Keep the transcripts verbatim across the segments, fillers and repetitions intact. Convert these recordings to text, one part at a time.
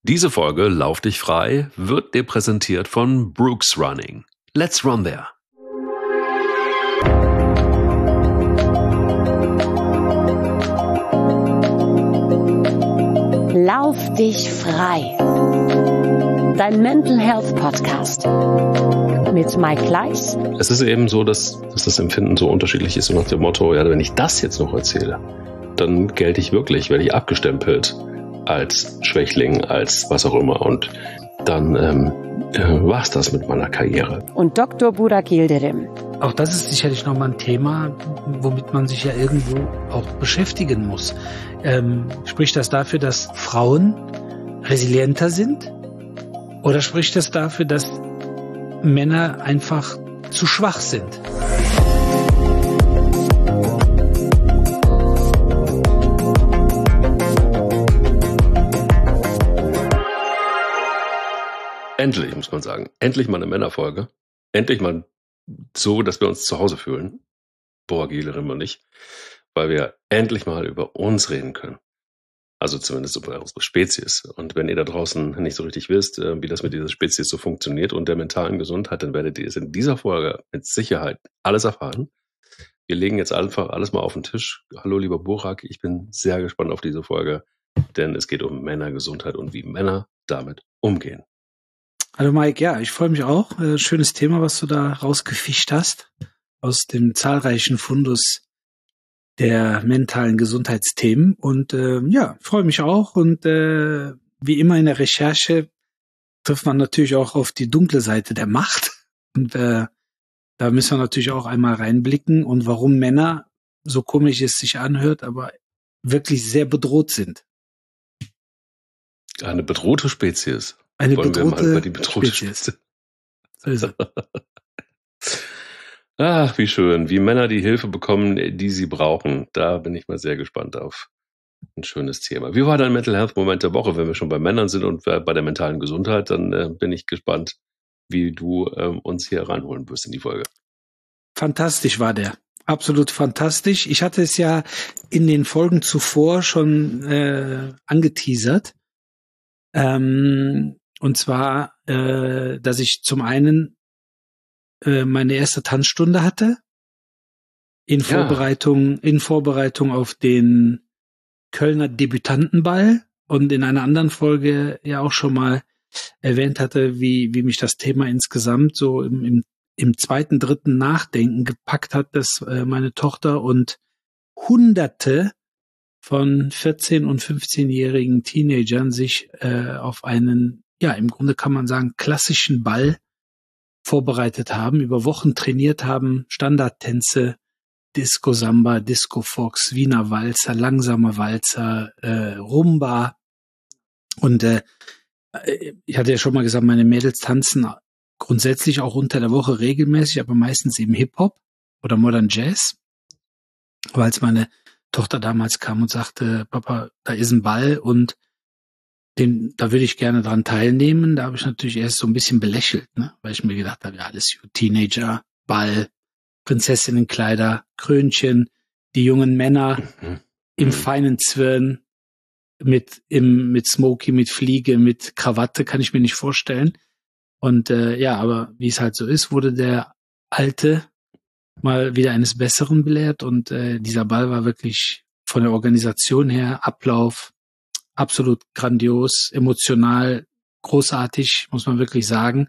Diese Folge Lauf dich frei wird dir präsentiert von Brooks Running. Let's run there! Lauf dich frei. Dein Mental Health Podcast mit Mike Kleiss. Es ist eben so, dass, dass das Empfinden so unterschiedlich ist und nach dem Motto, ja, wenn ich das jetzt noch erzähle, dann gelte ich wirklich, werde ich abgestempelt als Schwächling, als was auch immer. Und dann ähm, äh, war es das mit meiner Karriere. Und Doktor Burak Yildirim. Auch das ist sicherlich nochmal ein Thema, womit man sich ja irgendwo auch beschäftigen muss. Ähm, spricht das dafür, dass Frauen resilienter sind? Oder spricht das dafür, dass Männer einfach zu schwach sind? Endlich, muss man sagen. Endlich mal eine Männerfolge. Endlich mal so, dass wir uns zu Hause fühlen. Burak Yildirim und ich. Weil wir endlich mal über uns reden können. Also zumindest über unsere Spezies. Und wenn ihr da draußen nicht so richtig wisst, wie das mit dieser Spezies so funktioniert und der mentalen Gesundheit, dann werdet ihr es in dieser Folge mit Sicherheit alles erfahren. Wir legen jetzt einfach alles mal auf den Tisch. Hallo lieber Burak, ich bin sehr gespannt auf diese Folge, denn es geht um Männergesundheit und wie Männer damit umgehen. Hallo Mike, ja, ich freue mich auch. Äh, schönes Thema, was du da rausgefischt hast aus dem zahlreichen Fundus der mentalen Gesundheitsthemen. Und äh, ja, freue mich auch. Und äh, wie immer in der Recherche trifft man natürlich auch auf die dunkle Seite der Macht. Und äh, da müssen wir natürlich auch einmal reinblicken und warum Männer, so komisch es sich anhört, aber wirklich sehr bedroht sind. Eine bedrohte Spezies. Eine Wollen bedrohte, wir mal über die bedrohte Spezies. Spezies. So ist es. Ach, wie schön. Wie Männer die Hilfe bekommen, die sie brauchen. Da bin ich mal sehr gespannt auf ein schönes Thema. Wie war dein Mental Health Moment der Woche? Wenn wir schon bei Männern sind und bei der mentalen Gesundheit, dann äh, bin ich gespannt, wie du ähm, uns hier reinholen wirst in die Folge. Fantastisch war der. Absolut fantastisch. Ich hatte es ja in den Folgen zuvor schon äh, angeteasert. Ähm, und zwar, äh, dass ich zum einen äh, meine erste Tanzstunde hatte in Ja. Vorbereitung in Vorbereitung auf den Kölner Debütantenball und in einer anderen Folge ja auch schon mal erwähnt hatte, wie wie mich das Thema insgesamt so im im, im zweiten, dritten Nachdenken gepackt hat, dass äh, meine Tochter und Hunderte von vierzehn- und fünfzehnjährigen Teenagern sich äh, auf einen, ja, im Grunde kann man sagen, klassischen Ball vorbereitet haben, über Wochen trainiert haben, Standardtänze, Disco Samba, Disco Fox, Wiener Walzer, langsamer Walzer, äh, Rumba. Und äh, ich hatte ja schon mal gesagt, meine Mädels tanzen grundsätzlich auch unter der Woche regelmäßig, aber meistens eben Hip-Hop oder Modern Jazz, weil es meine Tochter damals kam und sagte, Papa, da ist ein Ball und den, da würde ich gerne dran teilnehmen. Da habe ich natürlich erst so ein bisschen belächelt, ne? Weil ich mir gedacht habe, ja, alles gut, Teenager, Ball, Prinzessinnenkleider, Krönchen, die jungen Männer Mhm. im Mhm. feinen Zwirn mit im mit Smokey, mit Fliege, mit Krawatte, kann ich mir nicht vorstellen. Und äh, ja, aber wie es halt so ist, wurde der Alte mal wieder eines Besseren belehrt und äh, dieser Ball war wirklich von der Organisation her, Ablauf, absolut grandios, emotional, großartig, muss man wirklich sagen.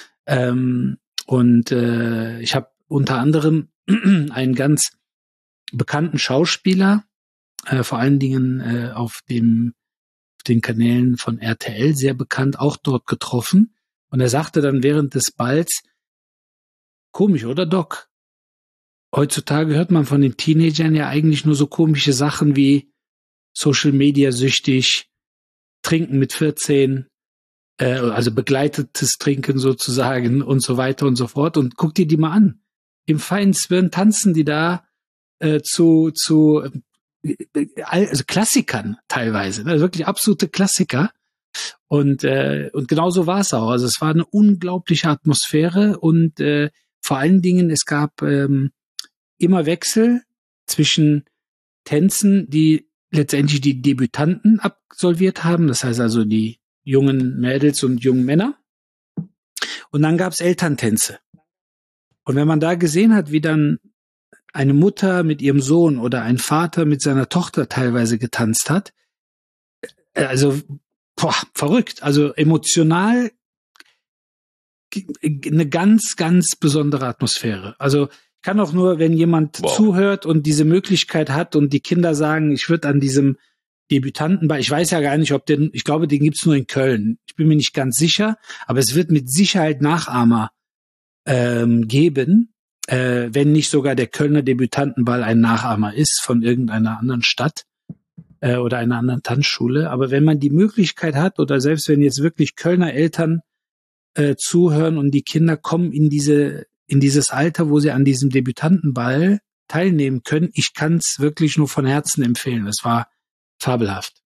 Ähm, und äh, ich habe unter anderem einen ganz bekannten Schauspieler, äh, vor allen Dingen äh, auf dem auf den Kanälen von R T L sehr bekannt, auch dort getroffen. Und er sagte dann während des Balls, komisch, oder Doc? Heutzutage hört man von den Teenagern ja eigentlich nur so komische Sachen wie Social Media süchtig, Trinken mit vierzehn, äh, also begleitetes Trinken sozusagen und so weiter und so fort. Und guck dir die mal an. Im feinen Zwirn tanzen die da äh, zu, zu äh, also Klassikern teilweise, ne? Wirklich absolute Klassiker. Und äh, und genauso war es auch. Also es war eine unglaubliche Atmosphäre und äh, vor allen Dingen, es gab ähm, immer Wechsel zwischen Tänzen, die letztendlich die Debütanten absolviert haben. Das heißt also die jungen Mädels und jungen Männer. Und dann gab's Elterntänze. Und wenn man da gesehen hat, wie dann eine Mutter mit ihrem Sohn oder ein Vater mit seiner Tochter teilweise getanzt hat, also boah, verrückt, also emotional eine ganz, ganz besondere Atmosphäre. Also ich kann auch nur, wenn jemand wow. zuhört und diese Möglichkeit hat und die Kinder sagen, ich würde an diesem Debütantenball, ich weiß ja gar nicht, ob den, ich glaube, den gibt's nur in Köln. Ich bin mir nicht ganz sicher, aber es wird mit Sicherheit Nachahmer ähm, geben, äh, wenn nicht sogar der Kölner Debütantenball ein Nachahmer ist von irgendeiner anderen Stadt äh, oder einer anderen Tanzschule. Aber wenn man die Möglichkeit hat oder selbst wenn jetzt wirklich Kölner Eltern äh, zuhören und die Kinder kommen in diese in dieses Alter, wo sie an diesem Debütantenball teilnehmen können, ich kann es wirklich nur von Herzen empfehlen. Es war fabelhaft.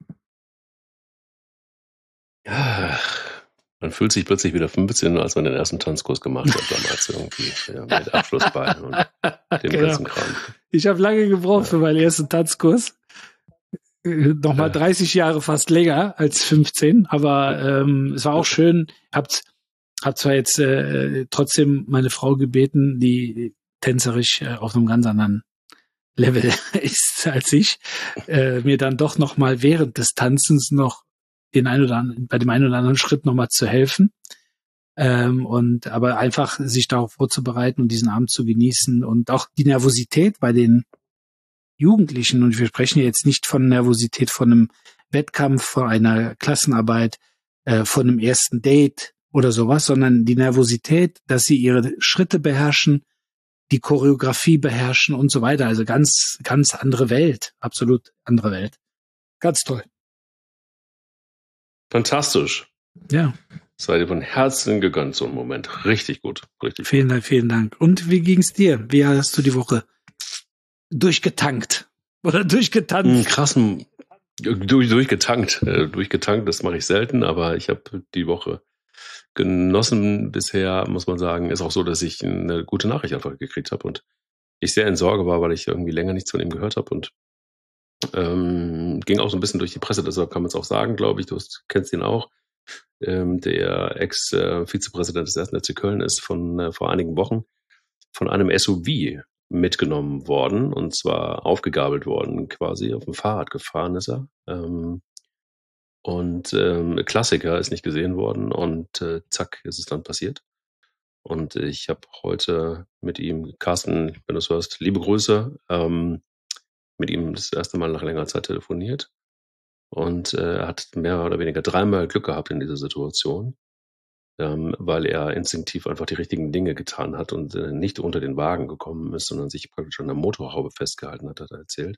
Ja, man fühlt sich plötzlich wieder fünfzehn, als man den ersten Tanzkurs gemacht hat, damals irgendwie ja, mit Abschlussbein und dem genau. ganzen Kram. Ich habe lange gebraucht ja. für meinen ersten Tanzkurs. Nochmal ja. dreißig Jahre fast länger als fünfzehn, aber ähm, es war auch schön. Habt hab zwar jetzt äh, trotzdem meine Frau gebeten, die tänzerisch äh, auf einem ganz anderen Level ist als ich, äh, mir dann doch noch mal während des Tanzens noch den ein oder anderen, bei dem einen oder anderen Schritt noch mal zu helfen. Ähm, und aber einfach sich darauf vorzubereiten und diesen Abend zu genießen und auch die Nervosität bei den Jugendlichen, und wir sprechen jetzt nicht von Nervosität von einem Wettkampf, von einer Klassenarbeit, äh, von einem ersten Date oder sowas, sondern die Nervosität, dass sie ihre Schritte beherrschen, die Choreografie beherrschen und so weiter. Also ganz, ganz andere Welt. Absolut andere Welt. Ganz toll. Fantastisch. Ja. Sei dir von Herzen gegönnt, so ein Moment. Richtig gut. Richtig vielen gut. Dank, vielen Dank. Und wie ging's dir? Wie hast du die Woche durchgetankt? Oder durchgetanzt? Einen krassen, durch, durchgetankt. Äh, durchgetankt, das mache ich selten, aber ich habe die Woche genossen bisher, muss man sagen. Ist auch so, dass ich eine gute Nachricht einfach gekriegt habe und ich sehr in Sorge war, weil ich irgendwie länger nichts von ihm gehört habe und ähm, ging auch so ein bisschen durch die Presse, deshalb kann man es auch sagen, glaube ich. Du hast, kennst ihn auch. Ähm, der Ex-Vizepräsident des ersten F C Köln ist von äh, vor einigen Wochen von einem S U V mitgenommen worden und zwar aufgegabelt worden, quasi auf dem Fahrrad gefahren ist er. Ähm, und ähm, Klassiker ist nicht gesehen worden und äh, zack, ist es dann passiert. Und ich habe heute mit ihm, Carsten, wenn du es hörst, liebe Grüße, ähm, mit ihm das erste Mal nach längerer Zeit telefoniert. Und äh, er hat mehr oder weniger dreimal Glück gehabt in dieser Situation, ähm, weil er instinktiv einfach die richtigen Dinge getan hat und äh, nicht unter den Wagen gekommen ist, sondern sich praktisch an der Motorhaube festgehalten hat, hat er erzählt.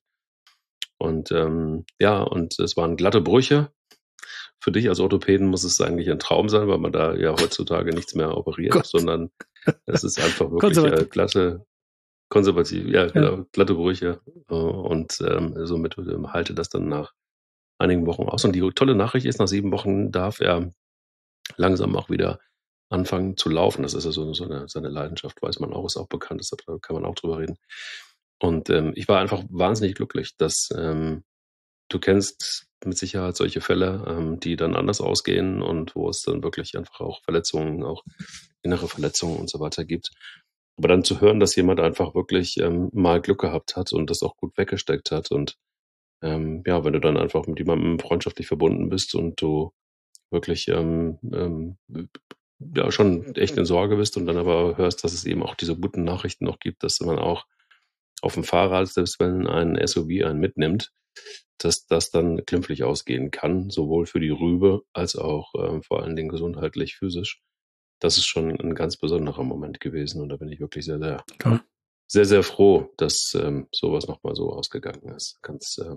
Und ähm, ja, und es waren glatte Brüche. Für dich als Orthopäden muss es eigentlich ein Traum sein, weil man da ja heutzutage nichts mehr operiert, Gott. sondern es ist einfach wirklich äh, glatte, konservativ, ja, genau, ja. glatte Brüche. Äh, und ähm, somit ähm, halte das dann nach einigen Wochen aus. Und die tolle Nachricht ist, nach sieben Wochen darf er langsam auch wieder anfangen zu laufen. Das ist ja so, so eine, seine Leidenschaft, weiß man auch, ist auch bekannt, deshalb da kann man auch drüber reden. Und ähm, ich war einfach wahnsinnig glücklich, dass ähm, du kennst mit Sicherheit solche Fälle, ähm, die dann anders ausgehen und wo es dann wirklich einfach auch Verletzungen, auch innere Verletzungen und so weiter gibt. Aber dann zu hören, dass jemand einfach wirklich ähm, mal Glück gehabt hat und das auch gut weggesteckt hat und ähm, ja, wenn du dann einfach mit jemandem freundschaftlich verbunden bist und du wirklich ähm, ähm, ja schon echt in Sorge bist und dann aber hörst, dass es eben auch diese guten Nachrichten noch gibt, dass man auch auf dem Fahrrad, selbst wenn ein S U V einen mitnimmt, dass das dann glimpflich ausgehen kann, sowohl für die Rübe als auch äh, vor allen Dingen gesundheitlich, physisch. Das ist schon ein ganz besonderer Moment gewesen und da bin ich wirklich sehr, sehr, Cool. sehr, sehr froh, dass ähm, sowas nochmal so ausgegangen ist. Ganz, äh,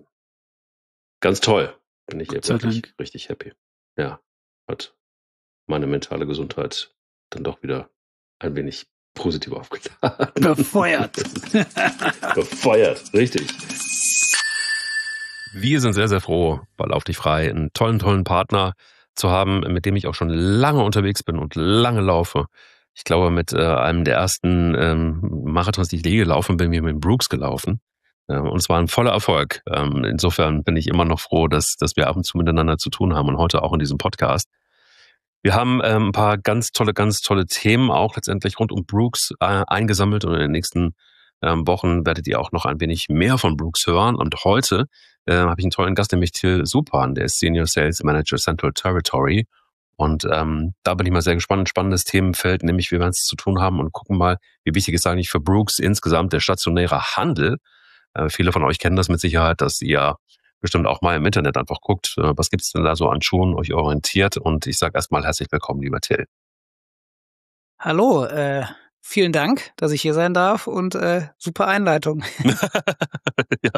ganz toll. Bin ich wirklich Dank. richtig happy. Ja, hat meine mentale Gesundheit dann doch wieder ein wenig positiv aufgeladen. Befeuert. Befeuert, richtig. Wir sind sehr, sehr froh, bei Lauf dich frei einen tollen, tollen Partner zu haben, mit dem ich auch schon lange unterwegs bin und lange laufe. Ich glaube, mit äh, einem der ersten ähm, Marathons, die ich je gelaufen bin, bin ich mit Brooks gelaufen. Und es war ein voller Erfolg. Insofern bin ich immer noch froh, dass, dass wir ab und zu miteinander zu tun haben und heute auch in diesem Podcast. Wir haben ein paar ganz tolle, ganz tolle Themen auch letztendlich rund um Brooks eingesammelt und in den nächsten Wochen werdet ihr auch noch ein wenig mehr von Brooks hören. Und heute äh, habe ich einen tollen Gast, nämlich Till Supan, der ist Senior Sales Manager Central Territory. Und ähm, da bin ich mal sehr gespannt. Ein spannendes Themenfeld, nämlich wie wir es zu tun haben und gucken mal, wie wichtig ist eigentlich für Brooks insgesamt der stationäre Handel. Äh, viele von euch kennen das mit Sicherheit, dass ihr bestimmt auch mal im Internet einfach guckt, äh, was gibt's denn da so an Schuhen, euch orientiert. Und ich sage erstmal herzlich willkommen, lieber Till. Hallo, äh, vielen Dank, dass ich hier sein darf und äh, super Einleitung. Ja.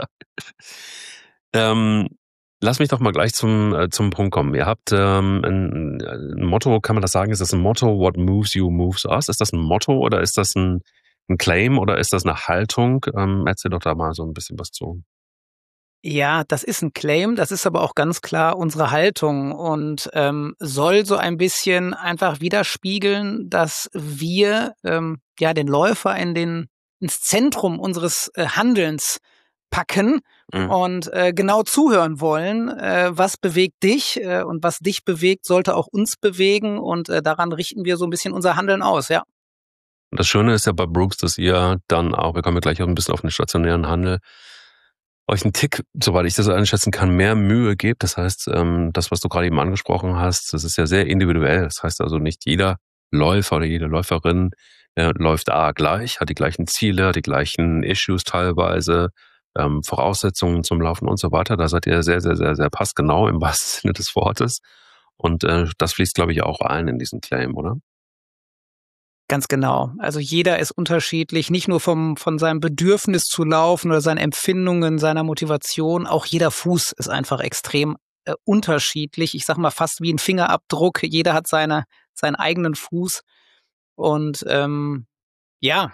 Ähm, lass mich doch mal gleich zum, äh, zum Punkt kommen. Ihr habt ähm, ein, ein Motto, kann man das sagen? Ist das ein Motto, what moves you moves us? Ist das ein Motto oder ist das ein, ein Claim oder ist das eine Haltung? Ähm, erzähl doch da mal so ein bisschen was zu. Ja, das ist ein Claim, das ist aber auch ganz klar unsere Haltung und ähm, soll so ein bisschen einfach widerspiegeln, dass wir ähm, ja den Läufer in den ins Zentrum unseres äh, Handelns packen mhm. und äh, genau zuhören wollen, äh, was bewegt dich äh, und was dich bewegt, sollte auch uns bewegen und äh, daran richten wir so ein bisschen unser Handeln aus, ja. Das Schöne ist ja bei Brooks, dass ihr dann auch, wir kommen ja gleich auch ein bisschen auf den stationären Handel, euch einen Tick, soweit ich das einschätzen kann, mehr Mühe gebt. Das heißt, ähm, das, was du gerade eben angesprochen hast, das ist ja sehr individuell. Das heißt also, nicht jeder Läufer oder jede Läuferin äh, läuft A gleich, hat die gleichen Ziele, die gleichen Issues teilweise, ähm, Voraussetzungen zum Laufen und so weiter. Da seid ihr sehr, sehr, sehr, sehr passgenau im wahrsten Sinne des Wortes. Und äh, das fließt, glaube ich, auch ein in diesen Claim, oder? Ganz genau. Also jeder ist unterschiedlich, nicht nur vom von seinem Bedürfnis zu laufen oder seinen Empfindungen, seiner Motivation. Auch jeder Fuß ist einfach extrem äh, unterschiedlich. Ich sag mal fast wie ein Fingerabdruck. Jeder hat seine seinen eigenen Fuß. Und ähm, ja,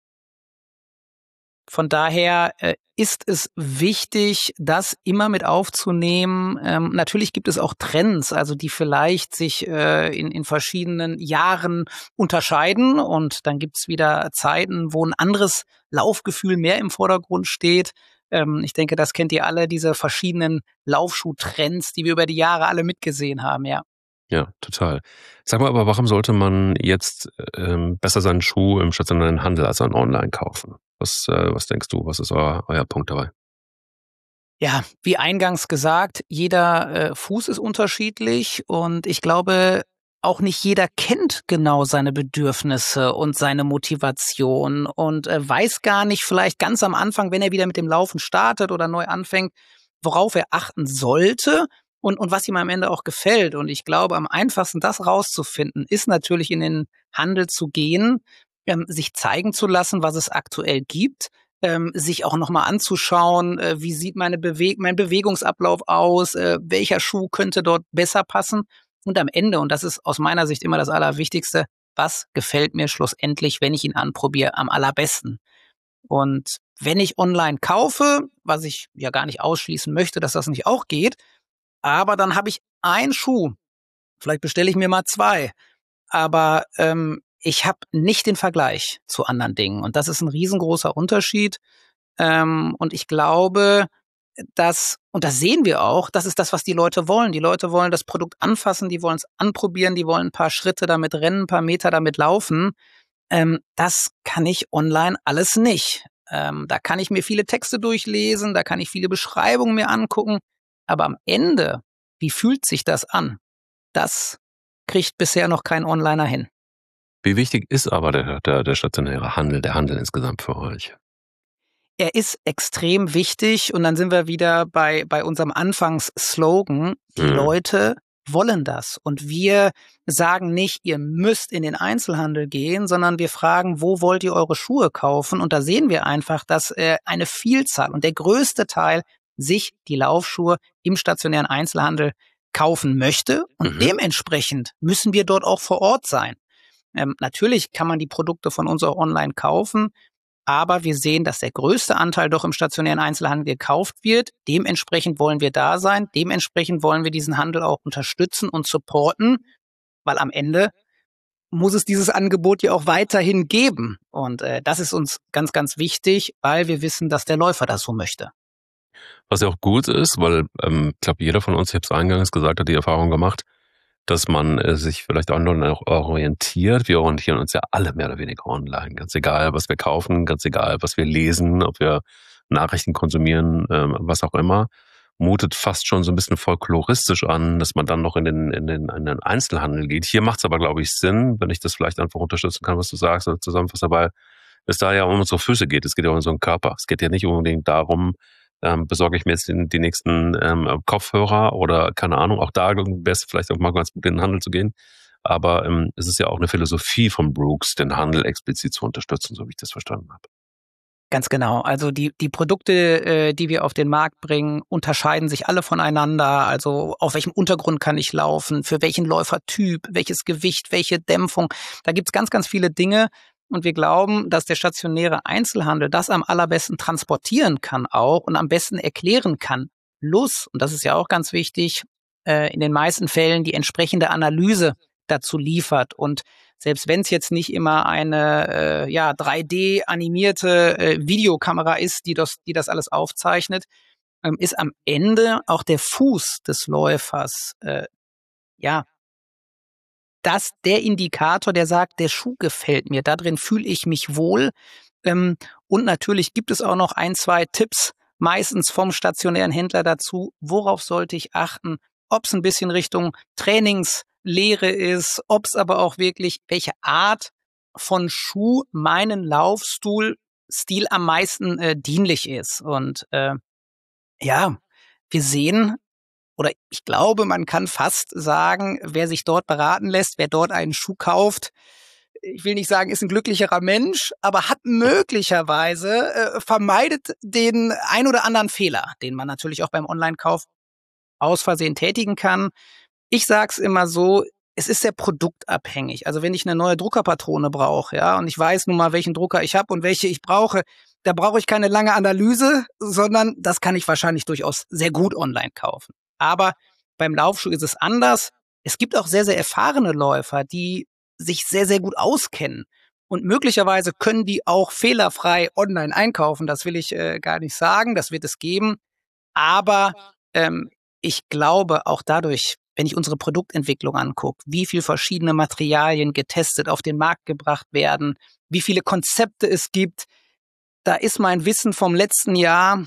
von daher äh, ist es wichtig, das immer mit aufzunehmen. Ähm, natürlich gibt es auch Trends, also die vielleicht sich äh, in, in verschiedenen Jahren unterscheiden. Und dann gibt's wieder Zeiten, wo ein anderes Laufgefühl mehr im Vordergrund steht. Ähm, ich denke, das kennt ihr alle, diese verschiedenen Laufschuhtrends, die wir über die Jahre alle mitgesehen haben, ja. Ja, total. Sag mal, aber warum sollte man jetzt ähm, besser seinen Schuh im stationären Handel als einen Online kaufen? Was, äh, was denkst du? Was ist euer, euer Punkt dabei? Ja, wie eingangs gesagt, jeder äh, Fuß ist unterschiedlich und ich glaube, auch nicht jeder kennt genau seine Bedürfnisse und seine Motivation und äh, weiß gar nicht vielleicht ganz am Anfang, wenn er wieder mit dem Laufen startet oder neu anfängt, worauf er achten sollte. Und, und was ihm am Ende auch gefällt. Und ich glaube, am einfachsten das rauszufinden, ist natürlich in den Handel zu gehen, ähm, sich zeigen zu lassen, was es aktuell gibt, ähm, sich auch nochmal anzuschauen, äh, wie sieht meine Bewe- mein Bewegungsablauf aus, äh, welcher Schuh könnte dort besser passen. Und am Ende, und das ist aus meiner Sicht immer das Allerwichtigste, was gefällt mir schlussendlich, wenn ich ihn anprobiere, am allerbesten. Und wenn ich online kaufe, was ich ja gar nicht ausschließen möchte, dass das nicht auch geht, aber dann habe ich einen Schuh. Vielleicht bestelle ich mir mal zwei. Aber ähm, ich habe nicht den Vergleich zu anderen Dingen. Und das ist ein riesengroßer Unterschied. Ähm, und ich glaube, dass, und das sehen wir auch, das ist das, was die Leute wollen. Die Leute wollen das Produkt anfassen, die wollen es anprobieren, die wollen ein paar Schritte damit rennen, ein paar Meter damit laufen. Ähm, das kann ich online alles nicht. Ähm, da kann ich mir viele Texte durchlesen, da kann ich viele Beschreibungen mir angucken. Aber am Ende, wie fühlt sich das an? Das kriegt bisher noch kein Onliner hin. Wie wichtig ist aber der, der, der stationäre Handel, der Handel insgesamt für euch? Er ist extrem wichtig und dann sind wir wieder bei, bei unserem Anfangsslogan. Die mhm. Leute wollen das. Und wir sagen nicht, ihr müsst in den Einzelhandel gehen, sondern wir fragen, wo wollt ihr eure Schuhe kaufen? Und da sehen wir einfach, dass äh, eine Vielzahl und der größte Teil sich die Laufschuhe im stationären Einzelhandel kaufen möchte. Und mhm. dementsprechend müssen wir dort auch vor Ort sein. Ähm, natürlich kann man die Produkte von uns auch online kaufen, aber wir sehen, dass der größte Anteil doch im stationären Einzelhandel gekauft wird. Dementsprechend wollen wir da sein. Dementsprechend wollen wir diesen Handel auch unterstützen und supporten, weil am Ende muss es dieses Angebot ja auch weiterhin geben. Und äh, das ist uns ganz, ganz wichtig, weil wir wissen, dass der Läufer das so möchte. Was ja auch gut ist, weil ähm, ich glaube, jeder von uns, ich habe es eingangs gesagt, hat die Erfahrung gemacht, dass man äh, sich vielleicht online auch orientiert. Wir orientieren uns ja alle mehr oder weniger online. Ganz egal, was wir kaufen, ganz egal, was wir lesen, ob wir Nachrichten konsumieren, ähm, was auch immer. Mutet fast schon so ein bisschen folkloristisch an, dass man dann noch in den, in den, in den Einzelhandel geht. Hier macht es aber, glaube ich, Sinn, wenn ich das vielleicht einfach unterstützen kann, was du sagst, oder zusammenfassen, dabei, es da ja um unsere Füße geht. Es geht ja um unseren Körper. Es geht ja nicht unbedingt darum, ähm, besorge ich mir jetzt den, die nächsten ähm, Kopfhörer oder keine Ahnung. Auch da wäre es vielleicht auch mal ganz gut, in den Handel zu gehen. Aber ähm, es ist ja auch eine Philosophie von Brooks, den Handel explizit zu unterstützen, so wie ich das verstanden habe. Ganz genau. Also die, die Produkte, äh, die wir auf den Markt bringen, unterscheiden sich alle voneinander. Also auf welchem Untergrund kann ich laufen, für welchen Läufertyp, welches Gewicht, welche Dämpfung. Da gibt's ganz, ganz viele Dinge. Und wir glauben, dass der stationäre Einzelhandel das am allerbesten transportieren kann auch und am besten erklären kann. Plus, und das ist ja auch ganz wichtig, äh, in den meisten Fällen die entsprechende Analyse dazu liefert. Und selbst wenn es jetzt nicht immer eine äh, ja drei D animierte äh, Videokamera ist, die das, die das alles aufzeichnet, ähm, ist am Ende auch der Fuß des Läufers äh, ja das der Indikator, der sagt, der Schuh gefällt mir, da drin fühle ich mich wohl. Ähm, und natürlich gibt es auch noch ein, zwei Tipps, meistens vom stationären Händler dazu, worauf sollte ich achten, ob es ein bisschen Richtung Trainingslehre ist, ob es aber auch wirklich, welche Art von Schuh meinen Laufstil Stil am meisten äh, dienlich ist. Und äh, ja, wir sehen, oder ich glaube, man kann fast sagen, wer sich dort beraten lässt, wer dort einen Schuh kauft, ich will nicht sagen, ist ein glücklicherer Mensch, aber hat möglicherweise, äh, vermeidet den ein oder anderen Fehler, den man natürlich auch beim Online-Kauf aus Versehen tätigen kann. Ich sag's immer so, es ist sehr produktabhängig. Also wenn ich eine neue Druckerpatrone brauche, ja, und ich weiß nun mal, welchen Drucker ich habe und welche ich brauche, da brauche ich keine lange Analyse, sondern das kann ich wahrscheinlich durchaus sehr gut online kaufen. Aber beim Laufschuh ist es anders. Es gibt auch sehr, sehr erfahrene Läufer, die sich sehr, sehr gut auskennen. Und möglicherweise können die auch fehlerfrei online einkaufen. Das will ich äh, gar nicht sagen. Das wird es geben. Aber ähm, ich glaube auch dadurch, wenn ich unsere Produktentwicklung angucke, wie viel verschiedene Materialien getestet auf den Markt gebracht werden, wie viele Konzepte es gibt, da ist mein Wissen vom letzten Jahr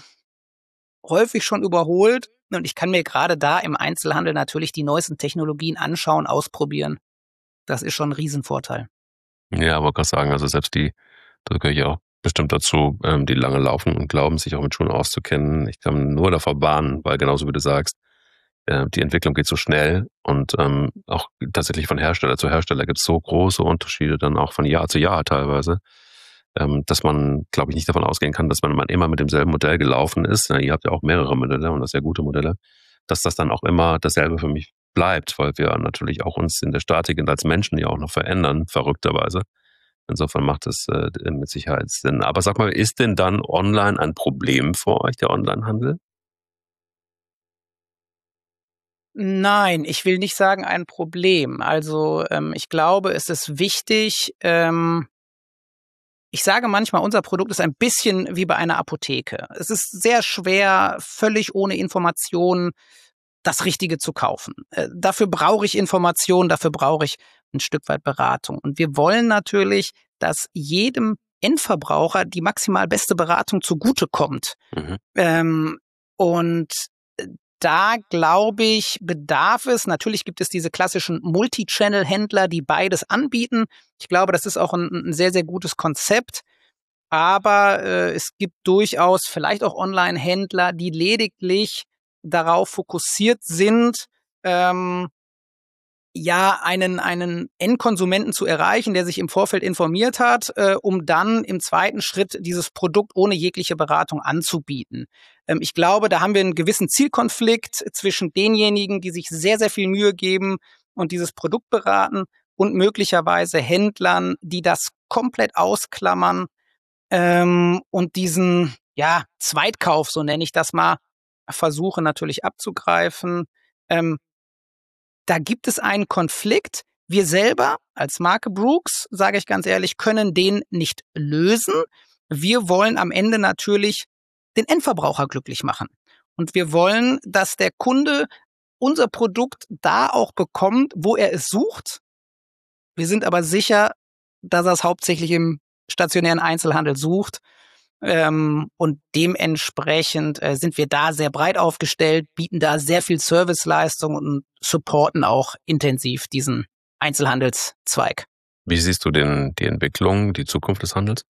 häufig schon überholt. Und ich kann mir gerade da im Einzelhandel natürlich die neuesten Technologien anschauen, ausprobieren. Das ist schon ein Riesenvorteil. Ja, aber kann sagen, also selbst die, da gehöre ich auch bestimmt dazu, ähm, die lange laufen und glauben, sich auch mit Schuhen auszukennen. Ich kann nur davor warnen, weil genauso wie du sagst, äh, die Entwicklung geht so schnell und ähm, auch tatsächlich von Hersteller zu Hersteller gibt es so große Unterschiede, dann auch von Jahr zu Jahr teilweise, ähm, dass man, glaube ich, nicht davon ausgehen kann, dass man immer mit demselben Modell gelaufen ist. Na, ihr habt ja auch mehrere Modelle und das sehr gute Modelle, dass das dann auch immer dasselbe für mich bleibt, weil wir natürlich auch uns in der Statik und als Menschen ja auch noch verändern, verrückterweise. Insofern macht es äh, mit Sicherheit Sinn. Aber sag mal, ist denn dann online ein Problem für euch, der Onlinehandel? Nein, ich will nicht sagen ein Problem. Also ähm, ich glaube, es ist wichtig, ähm, ich sage manchmal, unser Produkt ist ein bisschen wie bei einer Apotheke. Es ist sehr schwer, völlig ohne Informationen das Richtige zu kaufen. Äh, dafür brauche ich Informationen, dafür brauche ich ein Stück weit Beratung. Und wir wollen natürlich, dass jedem Endverbraucher die maximal beste Beratung zugutekommt. Mhm. Ähm, und da, glaube ich, bedarf es, natürlich gibt es diese klassischen Multi-Channel-Händler, die beides anbieten. Ich glaube, das ist auch ein, ein sehr, sehr gutes Konzept. Aber äh, es gibt durchaus vielleicht auch Online-Händler, die lediglich darauf fokussiert sind, ähm, ja, einen, einen Endkonsumenten zu erreichen, der sich im Vorfeld informiert hat, äh, um dann im zweiten Schritt dieses Produkt ohne jegliche Beratung anzubieten. Ähm, ich glaube, da haben wir einen gewissen Zielkonflikt zwischen denjenigen, die sich sehr, sehr viel Mühe geben und dieses Produkt beraten und möglicherweise Händlern, die das komplett ausklammern, ähm, und diesen, ja, Zweitkauf, so nenne ich das mal, versuche natürlich abzugreifen. Ähm, Da gibt es einen Konflikt, Wir selber als Marke Brooks, sage ich ganz ehrlich, können den nicht lösen. Wir wollen am Ende natürlich den Endverbraucher glücklich machen. Und wir wollen, dass der Kunde unser Produkt da auch bekommt, wo er es sucht. Wir sind aber sicher, dass er es hauptsächlich im stationären Einzelhandel sucht. Ähm, und dementsprechend äh, sind wir da sehr breit aufgestellt, bieten da sehr viel Serviceleistung und supporten auch intensiv diesen Einzelhandelszweig. Wie siehst du denn die Entwicklung, die Zukunft des Handels?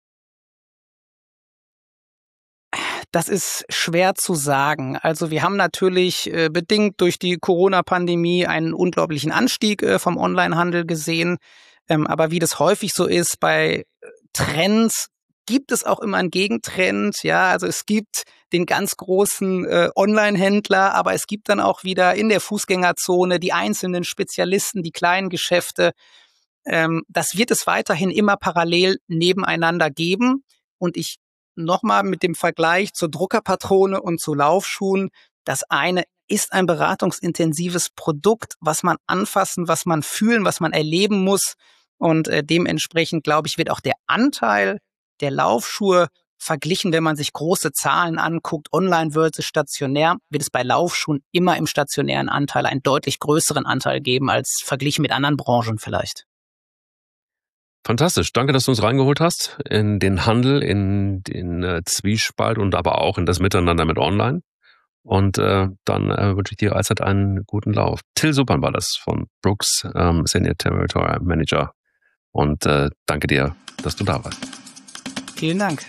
Das ist schwer zu sagen. Also wir haben natürlich äh, bedingt durch die Corona-Pandemie einen unglaublichen Anstieg äh, vom Onlinehandel gesehen. Ähm, aber wie das häufig so ist bei Trends, gibt es auch immer einen Gegentrend. Ja, also es gibt den ganz großen äh, Online-Händler, aber es gibt dann auch wieder in der Fußgängerzone die einzelnen Spezialisten, die kleinen Geschäfte. Ähm, das wird es weiterhin immer parallel nebeneinander geben. Und ich nochmal mit dem Vergleich zur Druckerpatrone und zu Laufschuhen. Das eine ist ein beratungsintensives Produkt, was man anfassen, was man fühlen, was man erleben muss. Und äh, dementsprechend, glaube ich, wird auch der Anteil der Laufschuhe verglichen, wenn man sich große Zahlen anguckt, online versus stationär, wird es bei Laufschuhen immer im stationären Anteil einen deutlich größeren Anteil geben als verglichen mit anderen Branchen vielleicht. Fantastisch. Danke, dass du uns reingeholt hast in den Handel, in den äh, Zwiespalt und aber auch in das Miteinander mit Online. Und äh, dann äh, wünsche ich dir allzeit einen guten Lauf. Till Suppern war das von Brooks, ähm, Senior Territory Manager. Und äh, danke dir, dass du da warst. Vielen Dank.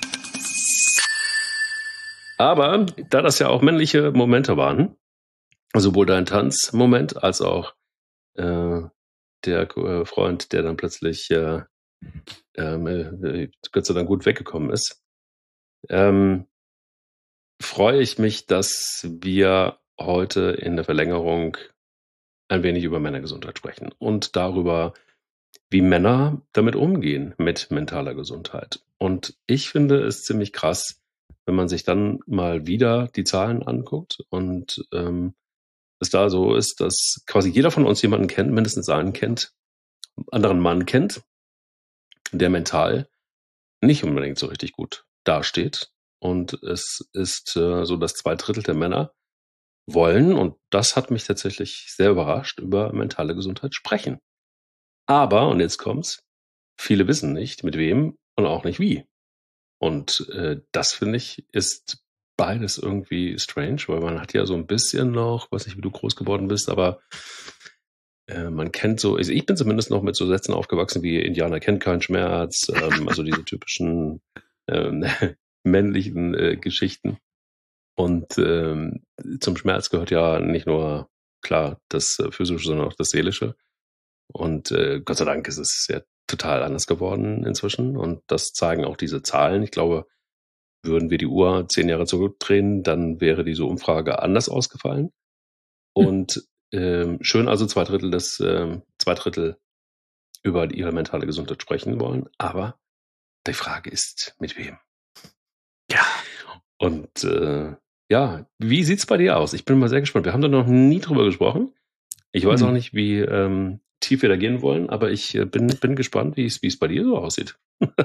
Aber da das ja auch männliche Momente waren, sowohl dein Tanzmoment als auch äh, der äh, Freund, der dann plötzlich äh, ähm, äh, Gott sei Dank gut weggekommen ist, ähm, freue ich mich, dass wir heute in der Verlängerung ein wenig über Männergesundheit sprechen und darüber, wie Männer damit umgehen mit mentaler Gesundheit. Und ich finde es ziemlich krass, wenn man sich dann mal wieder die Zahlen anguckt und ähm, es da so ist, dass quasi jeder von uns jemanden kennt, mindestens einen kennt, einen anderen Mann kennt, der mental nicht unbedingt so richtig gut dasteht. Und es ist äh, so, dass zwei Drittel der Männer wollen, und das hat mich tatsächlich sehr überrascht, über mentale Gesundheit sprechen. Aber, und jetzt kommt's, viele wissen nicht, mit wem und auch nicht wie. Und äh, das, finde ich, ist beides irgendwie strange, weil man hat ja so ein bisschen noch, weiß nicht, wie du groß geworden bist, aber äh, man kennt so, also ich bin zumindest noch mit so Sätzen aufgewachsen wie Indianer kennt keinen Schmerz, ähm, also diese typischen ähm, männlichen äh, Geschichten. Und ähm, zum Schmerz gehört ja nicht nur, klar, das äh, Physische, sondern auch das Seelische. Und äh, Gott sei Dank ist es ja total anders geworden inzwischen. Und das zeigen auch diese Zahlen. Ich glaube, würden wir die Uhr zehn Jahre zurückdrehen, dann wäre diese Umfrage anders ausgefallen. Und ähm, schön also zwei Drittel des, ähm, zwei Drittel über ihre mentale Gesundheit sprechen wollen. Aber die Frage ist, mit wem? Ja. Und äh, ja, wie sieht's bei dir aus? Ich bin mal sehr gespannt. Wir haben da noch nie drüber gesprochen. Ich weiß Hm. auch nicht, wie ähm, tief wir da gehen wollen, aber ich äh, bin, bin gespannt, wie es wie es bei dir so aussieht.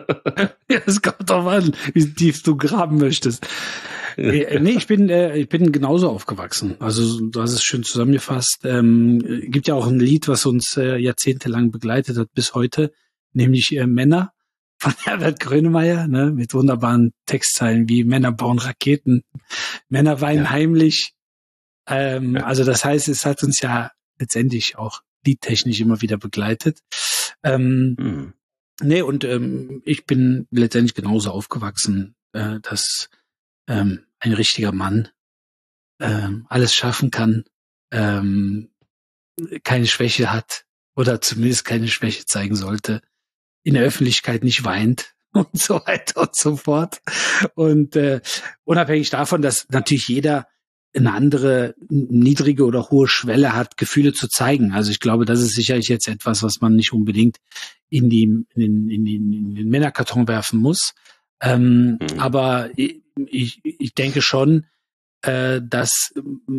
Ja, es kommt drauf an, wie tief du graben möchtest. Äh, nee, ich bin, äh, ich bin genauso aufgewachsen. Also du hast es schön zusammengefasst. Ähm, gibt ja auch ein Lied, was uns äh, jahrzehntelang begleitet hat bis heute, nämlich äh, Männer von Herbert Grönemeyer, ne, mit wunderbaren Textzeilen wie Männer bauen Raketen, Männer weinen Ja. heimlich. Ähm, Ja. Also das heißt, es hat uns ja letztendlich auch liedtechnisch immer wieder begleitet. Ähm, Hm. Nee, und ähm, ich bin letztendlich genauso aufgewachsen, äh, dass ähm, ein richtiger Mann ähm, alles schaffen kann, ähm, keine Schwäche hat oder zumindest keine Schwäche zeigen sollte, in der Öffentlichkeit nicht weint und so weiter und so fort. Und äh, unabhängig davon, dass natürlich jeder eine andere niedrige oder hohe Schwelle hat, Gefühle zu zeigen. Also ich glaube, das ist sicherlich jetzt etwas, was man nicht unbedingt in, die, in, den, in, den, in den Männerkarton werfen muss. Ähm, Mhm. Aber ich, ich, ich denke schon, äh, dass ähm,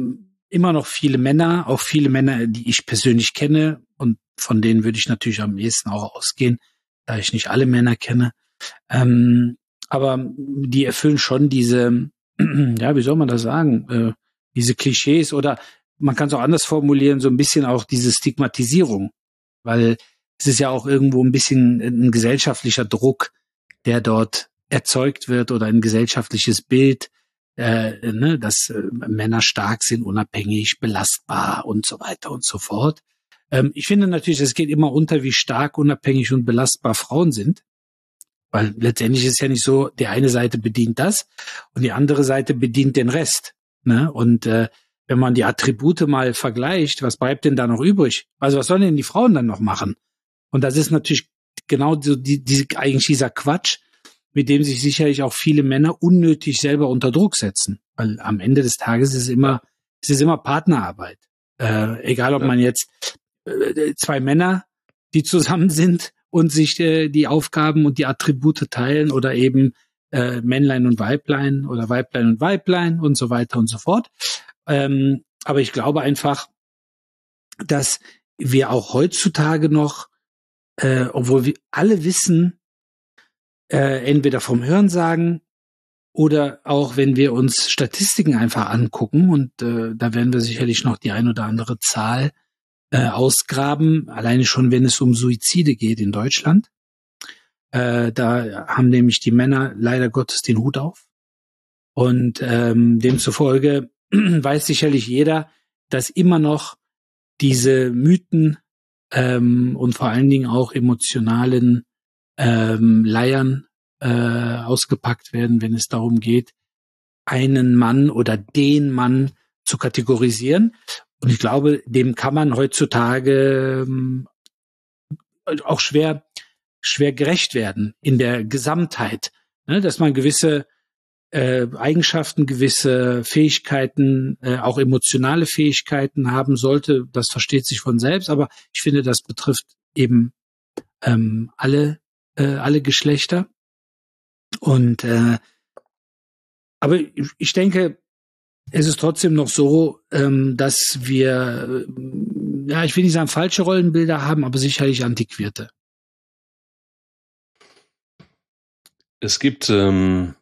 immer noch viele Männer, auch viele Männer, die ich persönlich kenne und von denen würde ich natürlich am ehesten auch ausgehen, da ich nicht alle Männer kenne. Ähm, aber die erfüllen schon diese, ja, wie soll man das sagen, äh, diese Klischees oder man kann es auch anders formulieren, so ein bisschen auch diese Stigmatisierung, weil es ist ja auch irgendwo ein bisschen ein gesellschaftlicher Druck, der dort erzeugt wird oder ein gesellschaftliches Bild, äh, ne, dass äh, Männer stark sind, unabhängig, belastbar und so weiter und so fort. Ähm, ich finde natürlich, es geht immer unter, wie stark, unabhängig und belastbar Frauen sind, weil letztendlich ist es ja nicht so, die eine Seite bedient das und die andere Seite bedient den Rest. Ne? Und äh, wenn man die Attribute mal vergleicht, was bleibt denn da noch übrig? Also was sollen denn die Frauen dann noch machen? Und das ist natürlich genau so die, die, eigentlich dieser Quatsch, mit dem sich sicherlich auch viele Männer unnötig selber unter Druck setzen. Weil am Ende des Tages ist es immer, es ist immer Partnerarbeit. Äh, egal, ob Ja. man jetzt äh, zwei Männer, die zusammen sind und sich äh, die Aufgaben und die Attribute teilen oder eben äh, Männlein und Weiblein oder Weiblein und Weiblein und so weiter und so fort. Ähm, aber ich glaube einfach, dass wir auch heutzutage noch, äh, obwohl wir alle wissen, äh, entweder vom Hörensagen oder auch wenn wir uns Statistiken einfach angucken und äh, da werden wir sicherlich noch die ein oder andere Zahl äh, ausgraben, alleine schon wenn es um Suizide geht in Deutschland. Äh, da haben nämlich die Männer leider Gottes den Hut auf und ähm, demzufolge weiß sicherlich jeder, dass immer noch diese Mythen ähm, und vor allen Dingen auch emotionalen ähm, Leiern äh, ausgepackt werden, wenn es darum geht, einen Mann oder den Mann zu kategorisieren. Und ich glaube, dem kann man heutzutage ähm, auch schwer schwer gerecht werden in der Gesamtheit, ne? Dass man gewisse äh, Eigenschaften, gewisse Fähigkeiten, äh, auch emotionale Fähigkeiten haben sollte. Das versteht sich von selbst, aber ich finde, das betrifft eben ähm, alle äh, alle Geschlechter. Und äh, aber ich denke, es ist trotzdem noch so, ähm, dass wir, äh, ja, ich will nicht sagen falsche Rollenbilder haben, aber sicherlich antiquierte. Es gibt ähm,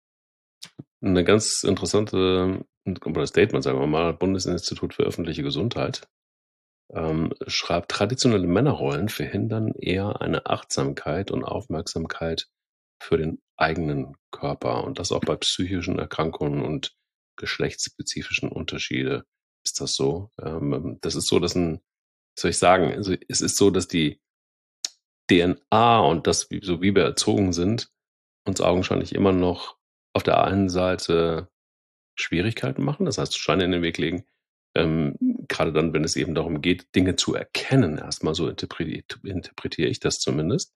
eine ganz interessante oder Statement, sagen wir mal, Bundesinstitut für öffentliche Gesundheit ähm, schreibt, traditionelle Männerrollen verhindern eher eine Achtsamkeit und Aufmerksamkeit für den eigenen Körper und das auch bei psychischen Erkrankungen und geschlechtsspezifischen Unterschiede ist das so. Ähm, das ist so, dass ein, was soll ich sagen, also es ist so, dass die D N A und das, wie- so wie wir erzogen sind, uns augenscheinlich immer noch auf der einen Seite Schwierigkeiten machen, das heißt Steine in den Weg legen, ähm, gerade dann, wenn es eben darum geht, Dinge zu erkennen, erstmal so interpretiere, interpretiere ich das zumindest.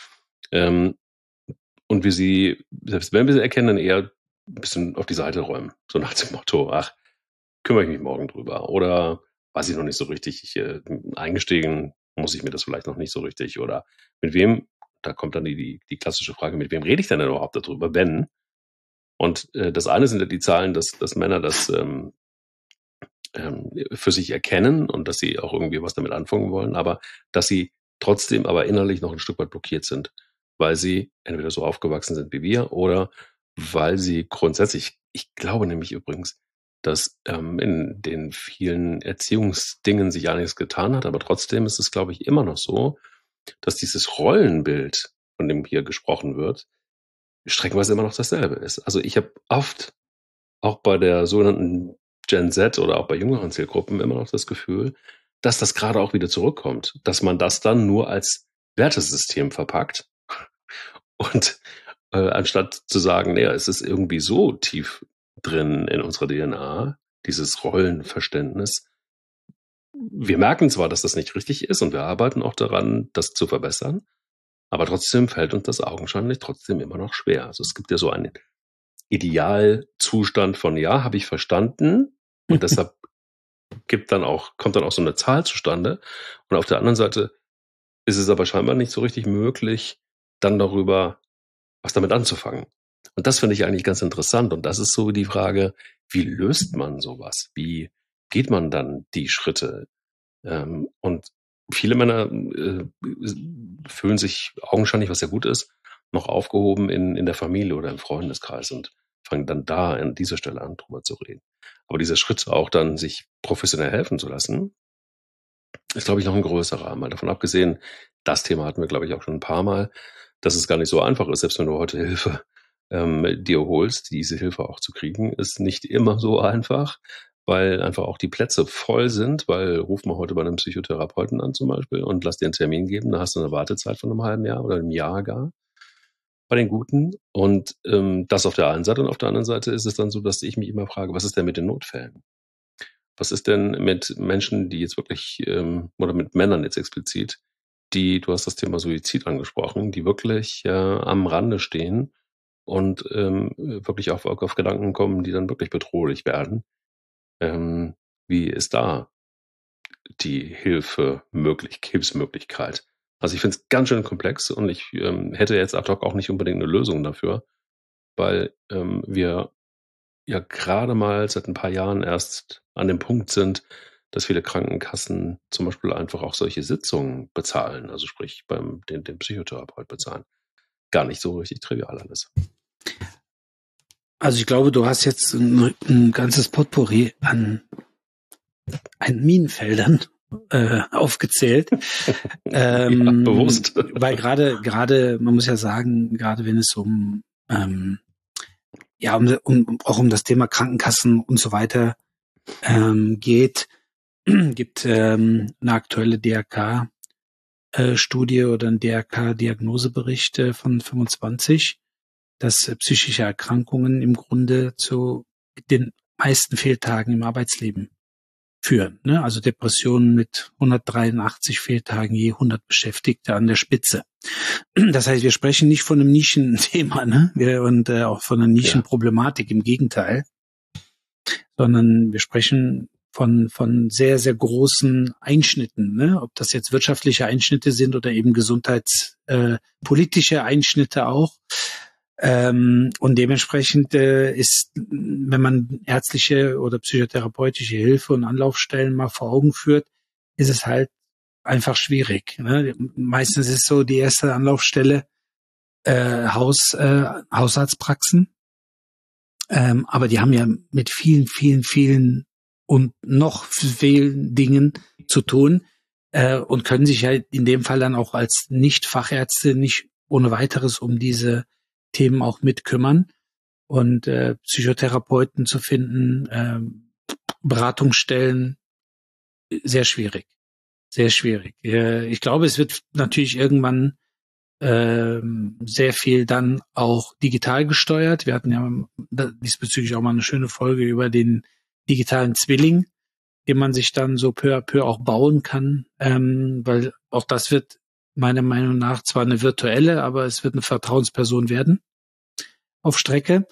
Ähm, und wir sie, selbst wenn wir sie erkennen, dann eher ein bisschen auf die Seite räumen. So nach dem Motto, ach, kümmere ich mich morgen drüber. Oder weiß ich noch nicht so richtig, ich, äh, eingestehen muss ich mir das vielleicht noch nicht so richtig. Oder mit wem, da kommt dann die, die, die klassische Frage, mit wem rede ich denn überhaupt darüber, wenn? Und äh, das eine sind ja die Zahlen, dass, dass Männer das ähm, ähm, für sich erkennen und dass sie auch irgendwie was damit anfangen wollen, aber dass sie trotzdem aber innerlich noch ein Stück weit blockiert sind, weil sie entweder so aufgewachsen sind wie wir oder weil sie grundsätzlich, ich glaube nämlich übrigens, dass ähm, in den vielen Erziehungsdingen sich einiges getan hat, aber trotzdem ist es, glaube ich, immer noch so, dass dieses Rollenbild, von dem hier gesprochen wird, streckenweise immer noch dasselbe ist. Also ich habe oft auch bei der sogenannten Gen Z oder auch bei jüngeren Zielgruppen immer noch das Gefühl, dass das gerade auch wieder zurückkommt, dass man das dann nur als Wertesystem verpackt und äh, anstatt zu sagen, naja, es ist irgendwie so tief drin in unserer D N A, dieses Rollenverständnis. Wir merken zwar, dass das nicht richtig ist und wir arbeiten auch daran, das zu verbessern, aber trotzdem fällt uns das augenscheinlich trotzdem immer noch schwer. Also es gibt ja so einen Idealzustand von, ja, habe ich verstanden und deshalb gibt dann auch, kommt dann auch so eine Zahl zustande. Und auf der anderen Seite ist es aber scheinbar nicht so richtig möglich, dann darüber was damit anzufangen. Und das finde ich eigentlich ganz interessant. Und das ist so die Frage, wie löst man sowas? Wie, geht man dann die Schritte? Ähm, und viele Männer äh, fühlen sich augenscheinlich, was ja gut ist, noch aufgehoben in, in der Familie oder im Freundeskreis und fangen dann da an dieser Stelle an, drüber zu reden. Aber dieser Schritt auch dann, sich professionell helfen zu lassen, ist, glaube ich, noch ein größerer. Mal davon abgesehen, das Thema hatten wir, glaube ich, auch schon ein paar Mal, dass es gar nicht so einfach ist, selbst wenn du heute Hilfe ähm, dir holst, diese Hilfe auch zu kriegen, ist nicht immer so einfach, weil einfach auch die Plätze voll sind, weil ruf mal heute bei einem Psychotherapeuten an zum Beispiel und lass dir einen Termin geben, da hast du eine Wartezeit von einem halben Jahr oder einem Jahr gar bei den Guten. Und ähm, das auf der einen Seite und auf der anderen Seite ist es dann so, dass ich mich immer frage, was ist denn mit den Notfällen? Was ist denn mit Menschen, die jetzt wirklich, ähm, oder mit Männern jetzt explizit, die, du hast das Thema Suizid angesprochen, die wirklich äh, am Rande stehen und ähm, wirklich auf, auf Gedanken kommen, die dann wirklich bedrohlich werden. Ähm, wie ist da die Hilfe möglich, Hilfsmöglichkeit? Also ich finde es ganz schön komplex und ich ähm, hätte jetzt ad hoc auch nicht unbedingt eine Lösung dafür, weil ähm, wir ja gerade mal seit ein paar Jahren erst an dem Punkt sind, dass viele Krankenkassen zum Beispiel einfach auch solche Sitzungen bezahlen, also sprich beim den, den Psychotherapeut bezahlen. Gar nicht so richtig trivial alles. Also ich glaube, du hast jetzt ein, ein ganzes Potpourri an, an Minenfeldern äh, aufgezählt. ähm, ja, bewusst. Weil gerade, gerade, man muss ja sagen, gerade wenn es um ähm, ja, um, um auch um das Thema Krankenkassen und so weiter ähm, geht, gibt ähm, eine aktuelle D R K-Studie äh, oder ein D R K-Diagnosebericht äh, von fünfundzwanzig, dass äh, psychische Erkrankungen im Grunde zu den meisten Fehltagen im Arbeitsleben führen. Ne? Also Depressionen mit hundertdreiundachtzig Fehltagen je hundert Beschäftigte an der Spitze. Das heißt, wir sprechen nicht von einem Nischenthema, ne? Wir, und äh, auch von einer Nischenproblematik, im Gegenteil, sondern wir sprechen von von sehr, sehr großen Einschnitten, ne? Ob das jetzt wirtschaftliche Einschnitte sind oder eben gesundheitspolitische äh, Einschnitte auch. Ähm, und dementsprechend äh, ist, wenn man ärztliche oder psychotherapeutische Hilfe und Anlaufstellen mal vor Augen führt, ist es halt einfach schwierig. Ne? Meistens ist so die erste Anlaufstelle äh, Haus, äh, Hausarztpraxen. Ähm, aber die haben ja mit vielen, vielen, vielen und noch vielen Dingen zu tun äh, und können sich ja in dem Fall dann auch als Nicht-Fachärzte nicht ohne weiteres um diese Themen auch mit kümmern. Und äh, Psychotherapeuten zu finden, äh, Beratungsstellen, sehr schwierig. Sehr schwierig. Äh, ich glaube, es wird natürlich irgendwann äh, sehr viel dann auch digital gesteuert. Wir hatten ja diesbezüglich auch mal eine schöne Folge über den digitalen Zwilling, den man sich dann so peu à peu auch bauen kann, ähm, weil auch das wird meiner Meinung nach zwar eine virtuelle, aber es wird eine Vertrauensperson werden auf Strecke.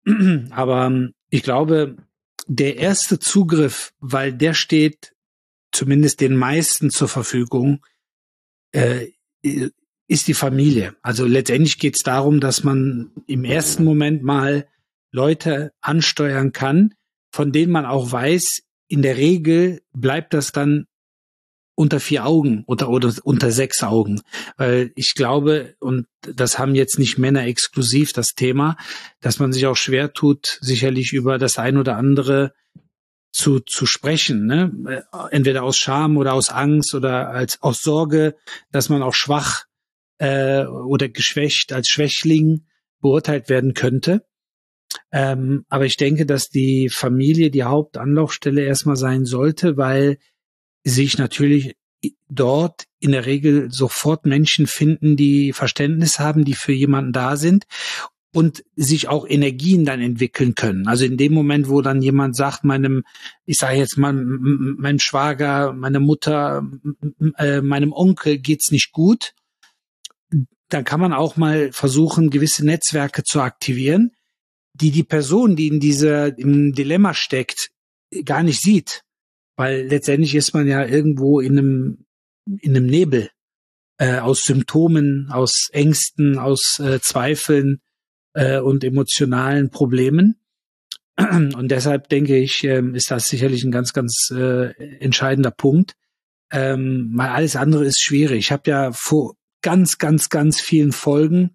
Aber ich glaube, der erste Zugriff, weil der steht zumindest den meisten zur Verfügung, äh, ist die Familie. Also letztendlich geht es darum, dass man im ersten Moment mal Leute ansteuern kann, von denen man auch weiß, in der Regel bleibt das dann unter vier Augen oder, oder unter sechs Augen. Weil ich glaube, und das haben jetzt nicht Männer exklusiv das Thema, dass man sich auch schwer tut, sicherlich über das ein oder andere zu zu sprechen, ne? Entweder aus Scham oder aus Angst oder als aus Sorge, dass man auch schwach äh, oder geschwächt als Schwächling beurteilt werden könnte. Ähm, aber ich denke, dass die Familie die Hauptanlaufstelle erstmal sein sollte, weil sich natürlich dort in der Regel sofort Menschen finden, die Verständnis haben, die für jemanden da sind und sich auch Energien dann entwickeln können. Also in dem Moment, wo dann jemand sagt, meinem, ich sage jetzt mal, meinem Schwager, meiner Mutter, äh, meinem Onkel geht's nicht gut, dann kann man auch mal versuchen, gewisse Netzwerke zu aktivieren, die die Person, die in dieser, im Dilemma steckt, gar nicht sieht. Weil letztendlich ist man ja irgendwo in einem, in einem Nebel, äh, aus Symptomen, aus Ängsten, aus äh, Zweifeln, und emotionalen Problemen. Und deshalb denke ich, ähm, ist das sicherlich ein ganz, ganz äh, entscheidender Punkt. Ähm, weil alles andere ist schwierig. Ich habe ja vor ganz, ganz, ganz vielen Folgen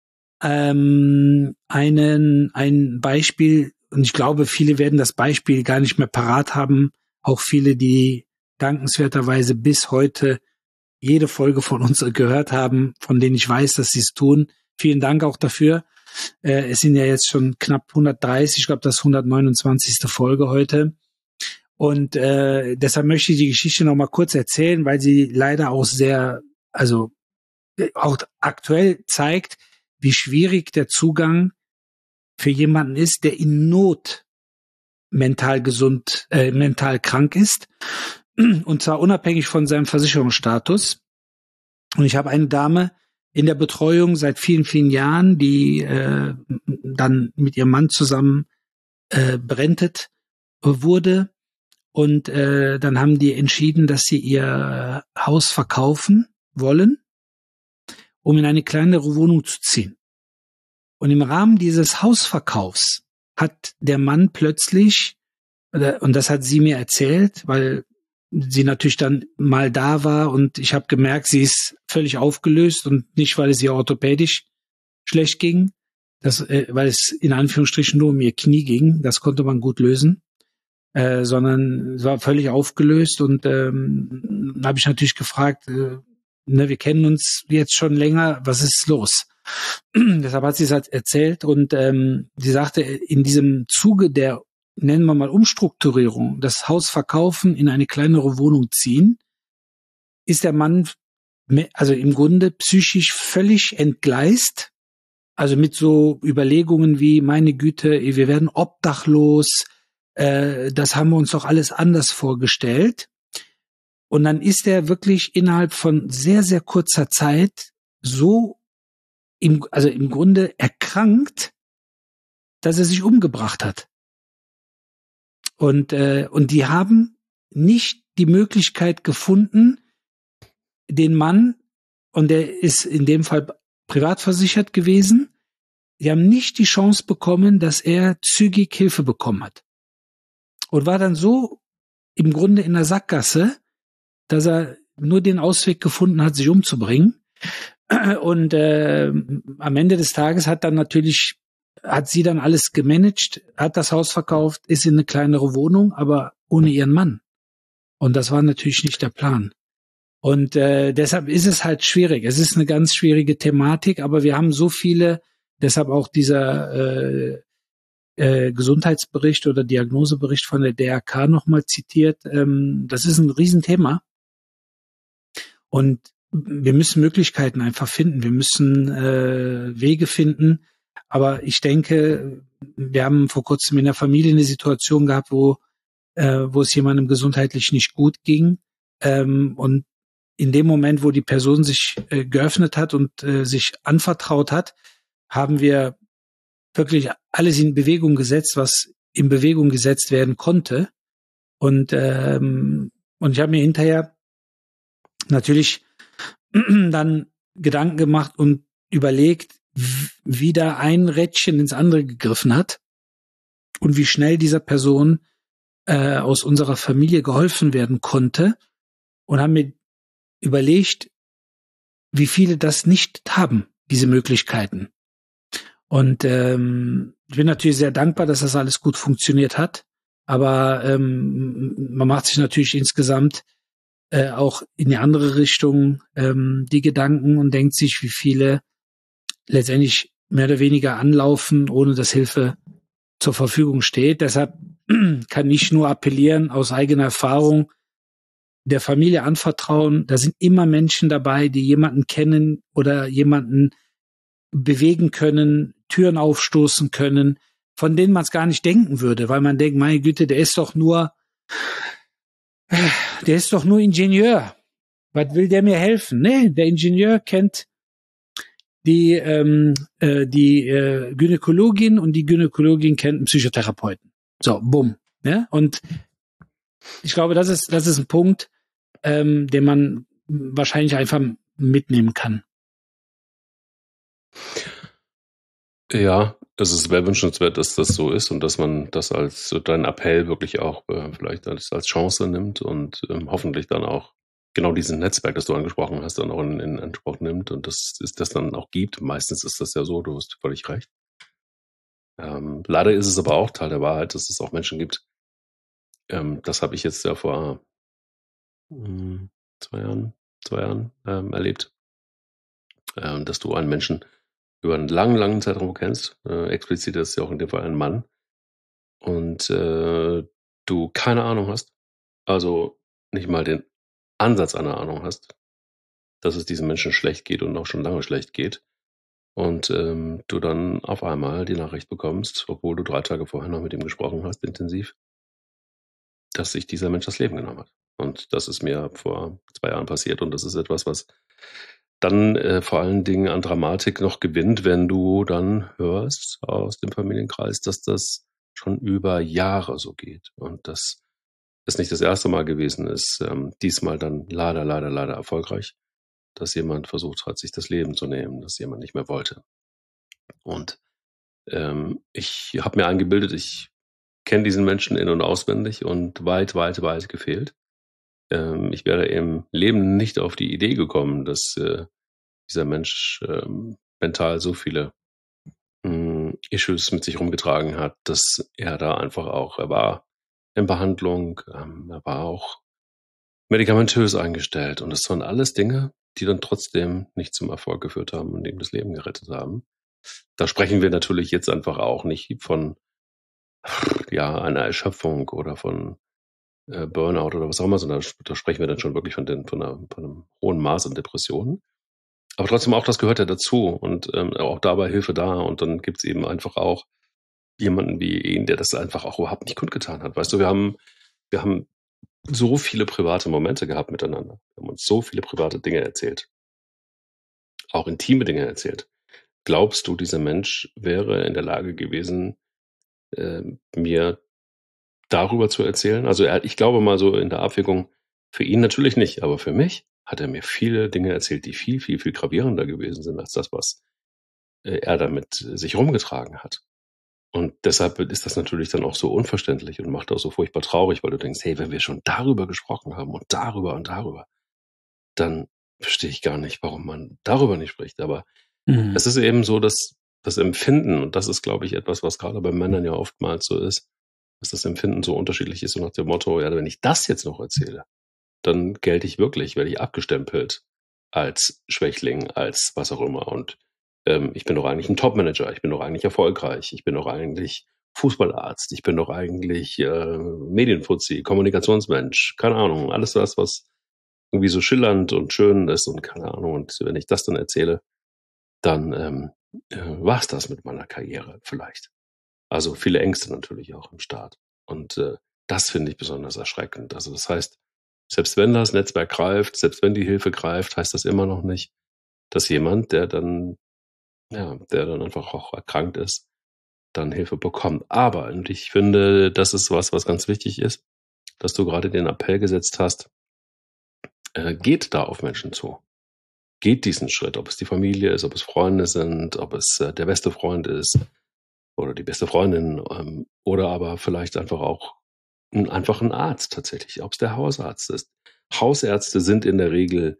ähm, einen ein Beispiel, und ich glaube, viele werden das Beispiel gar nicht mehr parat haben. Auch viele, die dankenswerterweise bis heute jede Folge von uns gehört haben, von denen ich weiß, dass sie es tun. Vielen Dank auch dafür. Äh, es sind ja jetzt schon knapp hundertdreißig, ich glaube, das ist hundertneunundzwanzigste Folge heute. Und äh, deshalb möchte ich die Geschichte noch mal kurz erzählen, weil sie leider auch sehr, also auch aktuell zeigt, wie schwierig der Zugang für jemanden ist, der in Not mental gesund, äh, mental krank ist. Und zwar unabhängig von seinem Versicherungsstatus. Und ich habe eine Dame in der Betreuung seit vielen, vielen Jahren, die äh, dann mit ihrem Mann zusammen äh, berentet wurde. Und äh, dann haben die entschieden, dass sie ihr Haus verkaufen wollen, um in eine kleinere Wohnung zu ziehen. Und im Rahmen dieses Hausverkaufs hat der Mann plötzlich, und das hat sie mir erzählt, weil sie natürlich dann mal da war und ich habe gemerkt, sie ist völlig aufgelöst und nicht, weil es ihr orthopädisch schlecht ging, das, äh, weil es in Anführungsstrichen nur um ihr Knie ging, das konnte man gut lösen, äh, sondern es war völlig aufgelöst und ähm, habe ich natürlich gefragt, äh, ne, wir kennen uns jetzt schon länger, was ist los? Deshalb hat sie es halt erzählt und ähm, sie sagte, in diesem Zuge der, nennen wir mal Umstrukturierung, das Haus verkaufen, in eine kleinere Wohnung ziehen, ist der Mann also im Grunde psychisch völlig entgleist, also mit so Überlegungen wie, meine Güte, wir werden obdachlos, äh, das haben wir uns doch alles anders vorgestellt. Und dann ist er wirklich innerhalb von sehr, sehr kurzer Zeit so im, also im Grunde erkrankt, dass er sich umgebracht hat. Und, äh, und die haben nicht die Möglichkeit gefunden, den Mann, und der ist in dem Fall privat versichert gewesen, die haben nicht die Chance bekommen, dass er zügig Hilfe bekommen hat. Und war dann so im Grunde in der Sackgasse, dass er nur den Ausweg gefunden hat, sich umzubringen. Und äh, am Ende des Tages hat dann natürlich, hat sie dann alles gemanagt, hat das Haus verkauft, ist in eine kleinere Wohnung, aber ohne ihren Mann. Und das war natürlich nicht der Plan. Und äh, deshalb ist es halt schwierig. Es ist eine ganz schwierige Thematik, aber wir haben so viele, deshalb auch dieser äh, äh, Gesundheitsbericht oder Diagnosebericht von der D R K nochmal zitiert. Ähm, das ist ein Riesenthema. Und wir müssen Möglichkeiten einfach finden. Wir müssen äh, Wege finden. Aber ich denke, wir haben vor kurzem in der Familie eine Situation gehabt, wo, äh, wo es jemandem gesundheitlich nicht gut ging. Ähm, und in dem Moment, wo die Person sich äh, geöffnet hat und äh, sich anvertraut hat, haben wir wirklich alles in Bewegung gesetzt, was in Bewegung gesetzt werden konnte. Und, ähm, und ich habe mir hinterher natürlich dann Gedanken gemacht und überlegt, wie da ein Rädchen ins andere gegriffen hat und wie schnell dieser Person äh, aus unserer Familie geholfen werden konnte, und haben mir überlegt, wie viele das nicht haben, diese Möglichkeiten. Und ähm, ich bin natürlich sehr dankbar, dass das alles gut funktioniert hat, aber ähm, man macht sich natürlich insgesamt äh, auch in die andere Richtung ähm, die Gedanken und denkt sich, wie viele letztendlich mehr oder weniger anlaufen, ohne dass Hilfe zur Verfügung steht. Deshalb kann ich nur appellieren, aus eigener Erfahrung, der Familie anvertrauen. Da sind immer Menschen dabei, die jemanden kennen oder jemanden bewegen können, Türen aufstoßen können, von denen man es gar nicht denken würde, weil man denkt, meine Güte, der ist doch nur, der ist doch nur Ingenieur. Was will der mir helfen? Nee, der Ingenieur kennt die ähm, äh, die äh, Gynäkologin und die Gynäkologin kennt einen Psychotherapeuten. So, bumm. Ja? Und ich glaube, das ist das ist ein Punkt, ähm, den man wahrscheinlich einfach mitnehmen kann. Ja, es ist sehr wünschenswert, dass das so ist und dass man das als so deinen Appell wirklich auch äh, vielleicht als, als Chance nimmt und ähm, hoffentlich dann auch genau dieses Netzwerk, das du angesprochen hast, dann auch in, in Anspruch nimmt und das ist das dann auch gibt. Meistens ist das ja so, du hast völlig recht. Ähm, leider ist es aber auch Teil der Wahrheit, dass es auch Menschen gibt. Ähm, das habe ich jetzt ja vor mh, zwei Jahren, zwei Jahren ähm, erlebt, ähm, dass du einen Menschen über einen langen, langen Zeitraum kennst. Äh, explizit ist ja auch in dem Fall ein Mann. Und äh, du keine Ahnung hast, also nicht mal den Ansatz einer Ahnung hast, dass es diesem Menschen schlecht geht und auch schon lange schlecht geht. Und ähm, du dann auf einmal die Nachricht bekommst, obwohl du drei Tage vorher noch mit ihm gesprochen hast, intensiv, dass sich dieser Mensch das Leben genommen hat. Und das ist mir vor zwei Jahren passiert und das ist etwas, was dann äh, vor allen Dingen an Dramatik noch gewinnt, wenn du dann hörst aus dem Familienkreis, dass das schon über Jahre so geht und dass es nicht das erste Mal gewesen ist, ähm, diesmal dann leider, leider, leider erfolgreich, dass jemand versucht hat, sich das Leben zu nehmen, dass jemand nicht mehr wollte. Und ähm, ich habe mir eingebildet, ich kenne diesen Menschen in- und auswendig und weit, weit, weit gefehlt. Ähm, ich wäre im Leben nicht auf die Idee gekommen, dass äh, dieser Mensch ähm, mental so viele mh, Issues mit sich rumgetragen hat, dass er da einfach auch, er war in Behandlung, ähm, er war auch medikamentös eingestellt und das waren alles Dinge, die dann trotzdem nicht zum Erfolg geführt haben und ihm das Leben gerettet haben. Da sprechen wir natürlich jetzt einfach auch nicht von ja, einer Erschöpfung oder von äh, Burnout oder was auch immer, sondern da, da sprechen wir dann schon wirklich von, den, von, einer, von einem hohen Maß an Depressionen. Aber trotzdem auch das gehört ja dazu und ähm, auch dabei Hilfe da und dann gibt's eben einfach auch jemanden wie ihn, der das einfach auch überhaupt nicht kundgetan hat. Weißt du, wir haben, wir haben so viele private Momente gehabt miteinander. Wir haben uns so viele private Dinge erzählt. Auch intime Dinge erzählt. Glaubst du, dieser Mensch wäre in der Lage gewesen, äh, mir darüber zu erzählen? Also er, ich glaube mal so in der Abwägung, für ihn natürlich nicht, aber für mich hat er mir viele Dinge erzählt, die viel, viel, viel gravierender gewesen sind als das, was äh, er damit sich rumgetragen hat. Und deshalb ist das natürlich dann auch so unverständlich und macht auch so furchtbar traurig, weil du denkst, hey, wenn wir schon darüber gesprochen haben und darüber und darüber, dann verstehe ich gar nicht, warum man darüber nicht spricht. Aber Mhm. es ist eben so, dass das Empfinden, und das ist, glaube ich, etwas, was gerade bei Männern ja oftmals so ist, dass das Empfinden so unterschiedlich ist, so nach dem Motto, ja, wenn ich das jetzt noch erzähle, dann gelte ich wirklich, werde ich abgestempelt als Schwächling, als was auch immer. Und ähm, ich bin doch eigentlich ein Topmanager, ich bin doch eigentlich erfolgreich, ich bin doch eigentlich Fußballarzt, ich bin doch eigentlich äh, Medienfuzzi, Kommunikationsmensch, keine Ahnung, alles das, was irgendwie so schillernd und schön ist und keine Ahnung. Und wenn ich das dann erzähle, dann ähm, äh, war es das mit meiner Karriere vielleicht. Also viele Ängste natürlich auch im Start. Und äh, das finde ich besonders erschreckend. Also das heißt, selbst wenn das Netzwerk greift, selbst wenn die Hilfe greift, heißt das immer noch nicht, dass jemand, der dann, ja, der dann einfach auch erkrankt ist, dann Hilfe bekommt. Aber, und ich finde, das ist was, was ganz wichtig ist, dass du gerade den Appell gesetzt hast, äh, geht da auf Menschen zu. Geht diesen Schritt, ob es die Familie ist, ob es Freunde sind, ob es äh, der beste Freund ist oder die beste Freundin ähm, oder aber vielleicht einfach auch ein, einfach ein Arzt tatsächlich, ob es der Hausarzt ist. Hausärzte sind in der Regel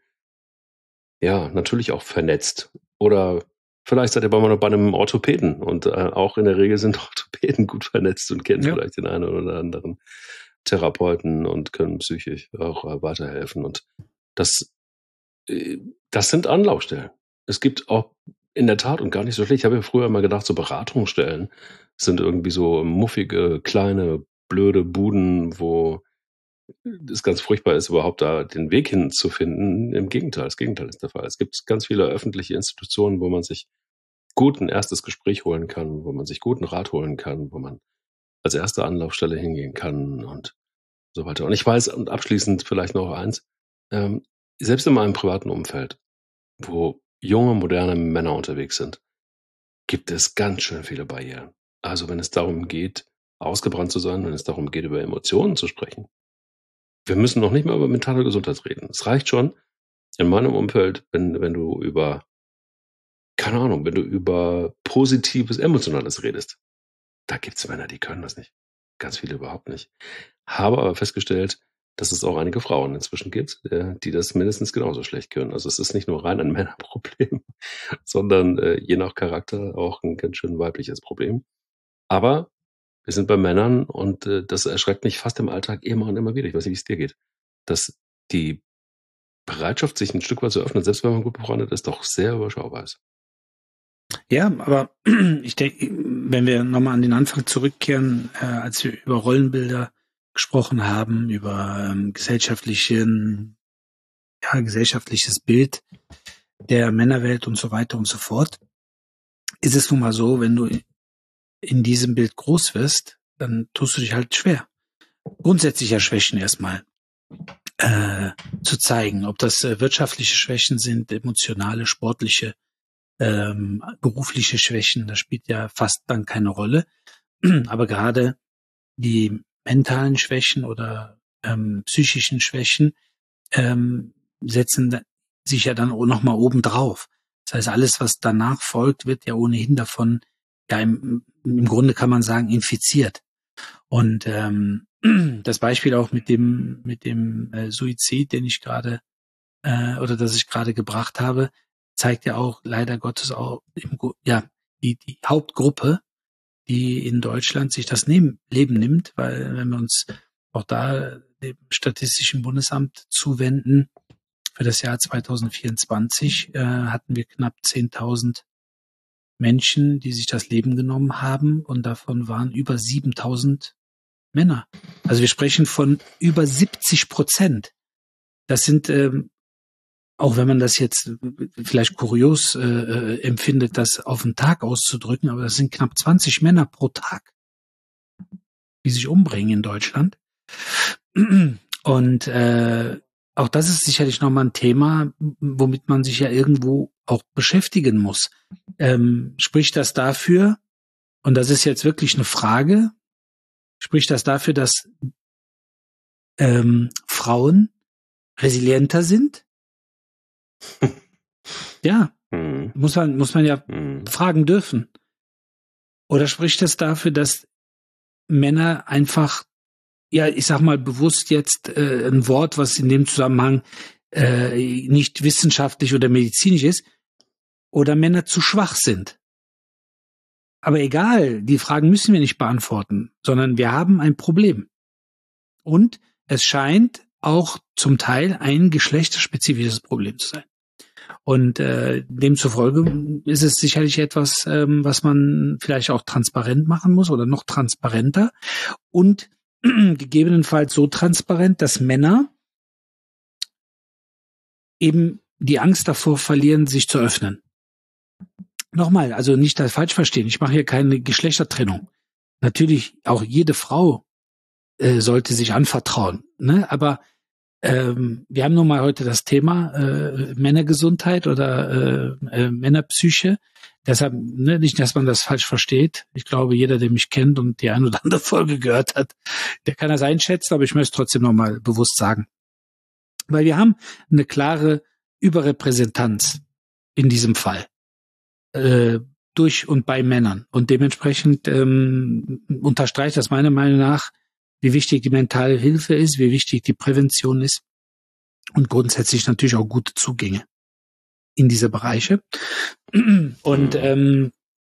ja natürlich auch vernetzt oder vielleicht seid ihr bei mal bei einem Orthopäden und äh, auch in der Regel sind Orthopäden gut vernetzt und kennen Ja. vielleicht den einen oder anderen Therapeuten und können psychisch auch äh, weiterhelfen und das äh, das sind Anlaufstellen. Es gibt auch in der Tat und gar nicht so schlecht. Ich habe ja früher immer gedacht, so Beratungsstellen sind irgendwie so muffige, kleine, blöde Buden, wo es ganz furchtbar ist, überhaupt da den Weg hinzufinden. Im Gegenteil, das Gegenteil ist der Fall. Es gibt ganz viele öffentliche Institutionen, wo man sich gut ein erstes Gespräch holen kann, wo man sich guten Rat holen kann, wo man als erste Anlaufstelle hingehen kann und so weiter. Und ich weiß, und abschließend vielleicht noch eins, ähm, selbst in meinem privaten Umfeld, wo junge, moderne Männer unterwegs sind, gibt es ganz schön viele Barrieren. Also wenn es darum geht, ausgebrannt zu sein, wenn es darum geht, über Emotionen zu sprechen. Wir müssen noch nicht mal über mentale Gesundheit reden. Es reicht schon in meinem Umfeld, wenn, wenn du über keine Ahnung, wenn du über positives, emotionales redest, da gibt's Männer, die können das nicht. Ganz viele überhaupt nicht. Habe aber festgestellt, dass es auch einige Frauen inzwischen gibt, äh, die das mindestens genauso schlecht können. Also es ist nicht nur rein ein Männerproblem, sondern äh, je nach Charakter auch ein ganz schön weibliches Problem. Aber wir sind bei Männern und äh, das erschreckt mich fast im Alltag immer und immer wieder. Ich weiß nicht, wie es dir geht. Dass die Bereitschaft, sich ein Stück weit zu öffnen, selbst wenn man gut befreundet ist, doch sehr überschaubar ist. Ja, aber ich denke, wenn wir nochmal an den Anfang zurückkehren, äh, als wir über Rollenbilder gesprochen haben, über ähm, gesellschaftlichen, ja, gesellschaftliches Bild der Männerwelt und so weiter und so fort, ist es nun mal so, wenn du in diesem Bild groß wirst, dann tust du dich halt schwer. Grundsätzliche Schwächen erstmal äh, zu zeigen, ob das äh, wirtschaftliche Schwächen sind, emotionale, sportliche, ähm, berufliche Schwächen, das spielt ja fast dann keine Rolle. Aber gerade die mentalen Schwächen oder ähm, psychischen Schwächen ähm, setzen sich ja dann auch noch mal oben drauf. Das heißt, alles, was danach folgt, wird ja ohnehin davon, ja, im, im Grunde kann man sagen, infiziert. Und ähm, das Beispiel auch mit dem mit dem äh, Suizid, den ich gerade äh, oder das ich gerade gebracht habe, zeigt ja auch leider Gottes auch im, ja die die Hauptgruppe, die in Deutschland sich das Leben nimmt, weil wenn wir uns auch da dem Statistischen Bundesamt zuwenden, für das Jahr zwanzig vierundzwanzig äh, hatten wir knapp zehntausend Menschen, die sich das Leben genommen haben und davon waren über siebentausend Männer. Also wir sprechen von über siebzig Prozent. Das sind, ähm, auch wenn man das jetzt vielleicht kurios äh, empfindet, das auf den Tag auszudrücken, aber das sind knapp zwanzig Männer pro Tag, die sich umbringen in Deutschland. Und äh, auch das ist sicherlich nochmal ein Thema, womit man sich ja irgendwo auch beschäftigen muss. Ähm, spricht das dafür, und das ist jetzt wirklich eine Frage, spricht das dafür, dass ähm, Frauen resilienter sind? Ja, Mhm. muss man, muss man ja Mhm. fragen dürfen. Oder spricht das dafür, dass Männer einfach, ja, ich sag mal bewusst jetzt äh, ein Wort, was in dem Zusammenhang äh, nicht wissenschaftlich oder medizinisch ist, oder Männer zu schwach sind? Aber egal, die Fragen müssen wir nicht beantworten, sondern wir haben ein Problem. Und es scheint auch zum Teil ein geschlechterspezifisches Problem zu sein. Und äh, demzufolge ist es sicherlich etwas, ähm, was man vielleicht auch transparent machen muss oder noch transparenter und gegebenenfalls so transparent, dass Männer eben die Angst davor verlieren, sich zu öffnen. Nochmal, also nicht das falsch verstehen, ich mache hier keine Geschlechtertrennung. Natürlich, auch jede Frau äh, sollte sich anvertrauen, ne? Aber ähm, wir haben nun mal heute das Thema äh, Männergesundheit oder äh, äh, Männerpsyche. Deshalb, ne, nicht, dass man das falsch versteht. Ich glaube, jeder, der mich kennt und die eine oder andere Folge gehört hat, der kann das einschätzen, aber ich möchte es trotzdem nochmal bewusst sagen. Weil wir haben eine klare Überrepräsentanz in diesem Fall. Äh, durch und bei Männern. Und dementsprechend ähm, unterstreicht das meiner Meinung nach, wie wichtig die mentale Hilfe ist, wie wichtig die Prävention ist und grundsätzlich natürlich auch gute Zugänge in diese Bereiche. Und ähm,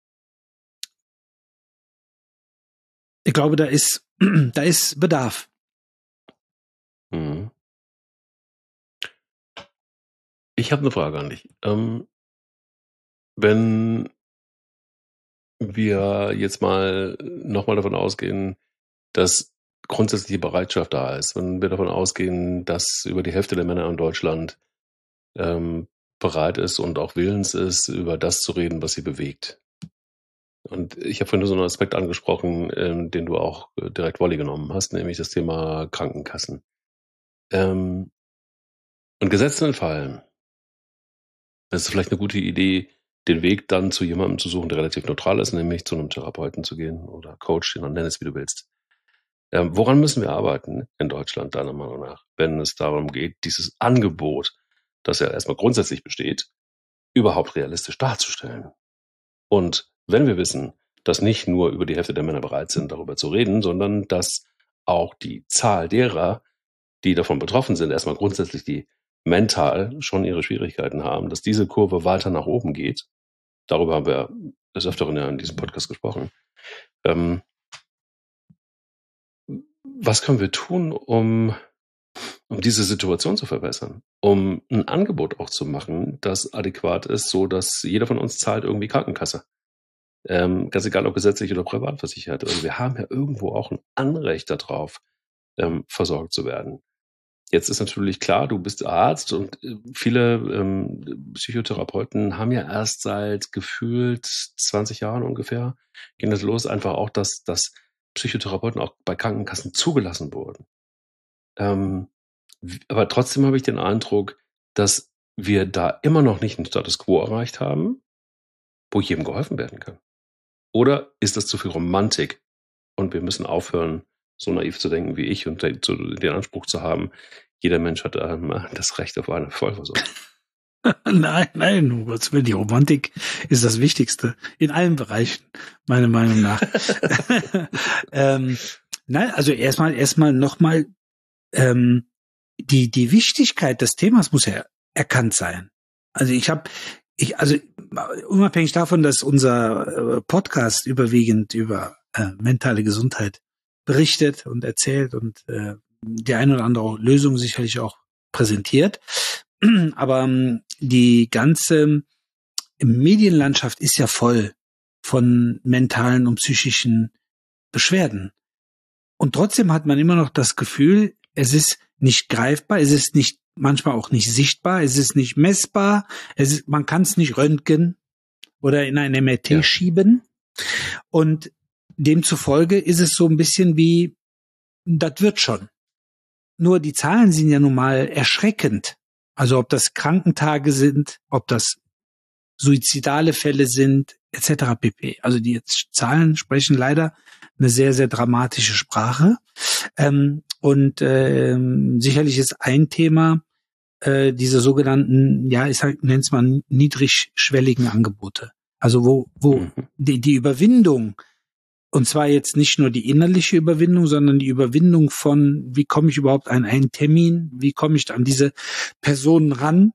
ich glaube, da ist da ist Bedarf. Mhm. Ich habe eine Frage an dich. Ähm, wenn wir jetzt mal nochmal davon ausgehen, dass grundsätzliche Bereitschaft da ist, wenn wir davon ausgehen, dass über die Hälfte der Männer in Deutschland ähm, bereit ist und auch willens ist, über das zu reden, was sie bewegt. Und ich habe vorhin so einen Aspekt angesprochen, ähm, den du auch äh, direkt Volley genommen hast, nämlich das Thema Krankenkassen. Ähm, und gesetzt den Fall, es ist vielleicht eine gute Idee, den Weg dann zu jemandem zu suchen, der relativ neutral ist, nämlich zu einem Therapeuten zu gehen oder Coach, den nenn es, wie du willst. Ähm, woran müssen wir arbeiten in Deutschland, deiner Meinung nach, wenn es darum geht, dieses Angebot, das ja erstmal grundsätzlich besteht, überhaupt realistisch darzustellen. Und wenn wir wissen, dass nicht nur über die Hälfte der Männer bereit sind, darüber zu reden, sondern dass auch die Zahl derer, die davon betroffen sind, erstmal grundsätzlich die mental schon ihre Schwierigkeiten haben, dass diese Kurve weiter nach oben geht. Darüber haben wir des Öfteren ja in diesem Podcast gesprochen. Ähm, was können wir tun, um, um diese Situation zu verbessern? Um ein Angebot auch zu machen, das adäquat ist, so dass jeder von uns zahlt irgendwie Krankenkasse. Ähm, ganz egal, ob gesetzlich oder privat versichert. Also wir haben ja irgendwo auch ein Anrecht darauf, ähm, versorgt zu werden. Jetzt ist natürlich klar, du bist Arzt und viele ähm, Psychotherapeuten haben ja erst seit gefühlt zwanzig Jahren ungefähr, ging das los, einfach auch, dass, dass Psychotherapeuten auch bei Krankenkassen zugelassen wurden. Ähm, aber trotzdem habe ich den Eindruck, dass wir da immer noch nicht einen Status Quo erreicht haben, wo jedem geholfen werden kann. Oder ist das zu viel Romantik und wir müssen aufhören, so naiv zu denken wie ich und den Anspruch zu haben, jeder Mensch hat ähm, das Recht auf eine Vollversorgung. Nein, nein, um Gottes Willen, die Romantik ist das Wichtigste in allen Bereichen, meiner Meinung nach. ähm, nein, also erstmal, erstmal nochmal, ähm, die, die Wichtigkeit des Themas muss ja erkannt sein. Also ich habe, ich, also unabhängig davon, dass unser Podcast überwiegend über äh, mentale Gesundheit berichtet und erzählt und äh, die eine oder andere Lösung sicherlich auch präsentiert. Aber ähm, die ganze Medienlandschaft ist ja voll von mentalen und psychischen Beschwerden. Und trotzdem hat man immer noch das Gefühl, es ist nicht greifbar, es ist nicht manchmal auch nicht sichtbar, es ist nicht messbar, es ist, man kann es nicht röntgen oder in ein M R T ja. schieben. Und demzufolge ist es so ein bisschen wie, das wird schon. Nur die Zahlen sind ja nun mal erschreckend. Also ob das Krankentage sind, ob das suizidale Fälle sind, et cetera pp. Also die Zahlen sprechen leider eine sehr, sehr dramatische Sprache. Ähm, und ähm, sicherlich ist ein Thema äh, diese sogenannten, ja, ich sag, nenn's mal niedrigschwelligen Angebote. Also wo, wo mhm. die, die Überwindung, und zwar jetzt nicht nur die innerliche Überwindung, sondern die Überwindung von, wie komme ich überhaupt an einen Termin, wie komme ich an diese Personen ran.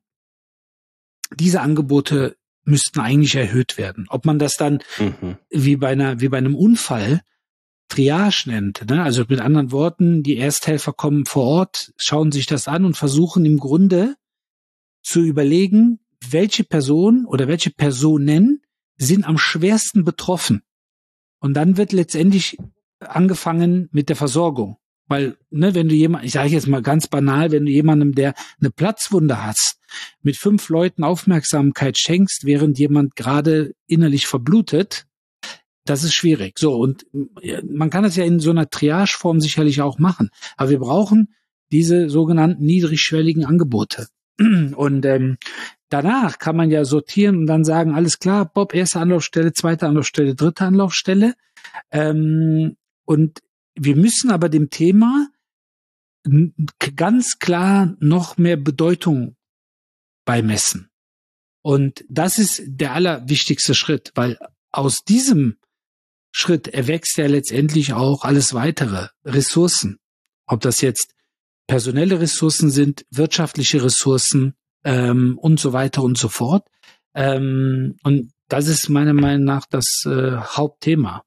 Diese Angebote müssten eigentlich erhöht werden. Ob man das dann mhm. wie bei einer, wie bei einem Unfall Triage nennt, ne? Also mit anderen Worten, die Ersthelfer kommen vor Ort, schauen sich das an und versuchen im Grunde zu überlegen, welche Person oder welche Personen sind am schwersten betroffen. Und dann wird letztendlich angefangen mit der Versorgung. Weil, ne, wenn du jemand, ich sage jetzt mal ganz banal, wenn du jemandem, der eine Platzwunde hast, mit fünf Leuten Aufmerksamkeit schenkst, während jemand gerade innerlich verblutet, das ist schwierig. So, und man kann das ja in so einer Triageform sicherlich auch machen. Aber wir brauchen diese sogenannten niedrigschwelligen Angebote. Und ähm, danach kann man ja sortieren und dann sagen, alles klar, Bob, erste Anlaufstelle, zweite Anlaufstelle, dritte Anlaufstelle. Ähm, und wir müssen aber dem Thema ganz klar noch mehr Bedeutung beimessen. Und das ist der allerwichtigste Schritt, weil aus diesem Schritt erwächst ja letztendlich auch alles weitere Ressourcen. Ob das jetzt personelle Ressourcen sind, wirtschaftliche Ressourcen ähm, und so weiter und so fort. Ähm, und das ist meiner Meinung nach das äh, Hauptthema.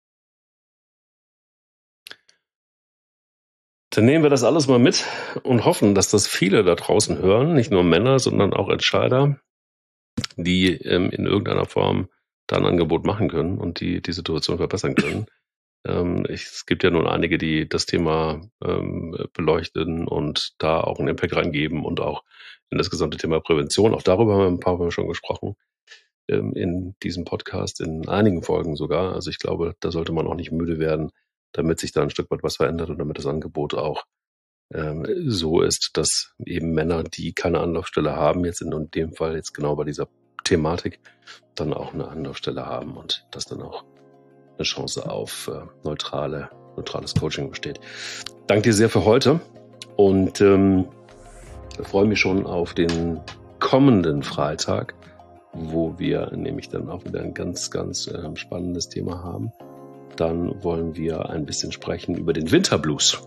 Dann nehmen wir das alles mal mit und hoffen, dass das viele da draußen hören, nicht nur Männer, sondern auch Entscheider, die ähm, in irgendeiner Form da ein Angebot machen können und die die Situation verbessern können. ähm, ich, es gibt ja nun einige, die das Thema ähm, beleuchten und da auch einen Impact reingeben und auch in das gesamte Thema Prävention. Auch darüber haben wir ein paar Mal schon gesprochen ähm, in diesem Podcast, in einigen Folgen sogar. Also ich glaube, da sollte man auch nicht müde werden, damit sich da ein Stück weit was verändert und damit das Angebot auch ähm, so ist, dass eben Männer, die keine Anlaufstelle haben, jetzt in dem Fall jetzt genau bei dieser Thematik, dann auch eine Anlaufstelle haben und dass dann auch eine Chance auf äh, neutrale, neutrales Coaching besteht. Danke dir sehr für heute und ähm, ich freue mich schon auf den kommenden Freitag, wo wir nämlich dann auch wieder ein ganz, ganz äh, spannendes Thema haben. Dann wollen wir ein bisschen sprechen über den Winterblues.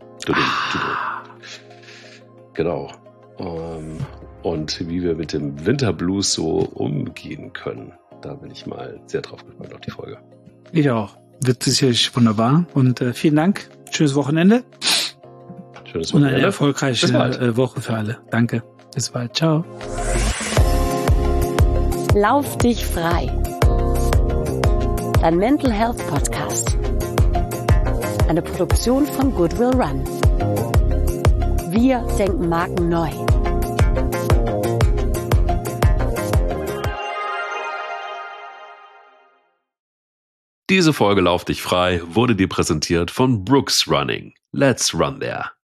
Genau. Ähm, und wie wir mit dem Winterblues so umgehen können. Da bin ich mal sehr drauf gespannt auf die Folge. Ich auch. Wird sicherlich wunderbar. Und äh, vielen Dank. Schönes Wochenende. Schönes Wochenende. Und eine erfolgreiche äh, Woche für alle. Danke. Bis bald. Ciao. Lauf dich frei. Dein Mental Health Podcast. Eine Produktion von Goodwill Run. Wir denken Marken neu. Diese Folge Lauf dich frei wurde dir präsentiert von Brooks Running. Let's run there.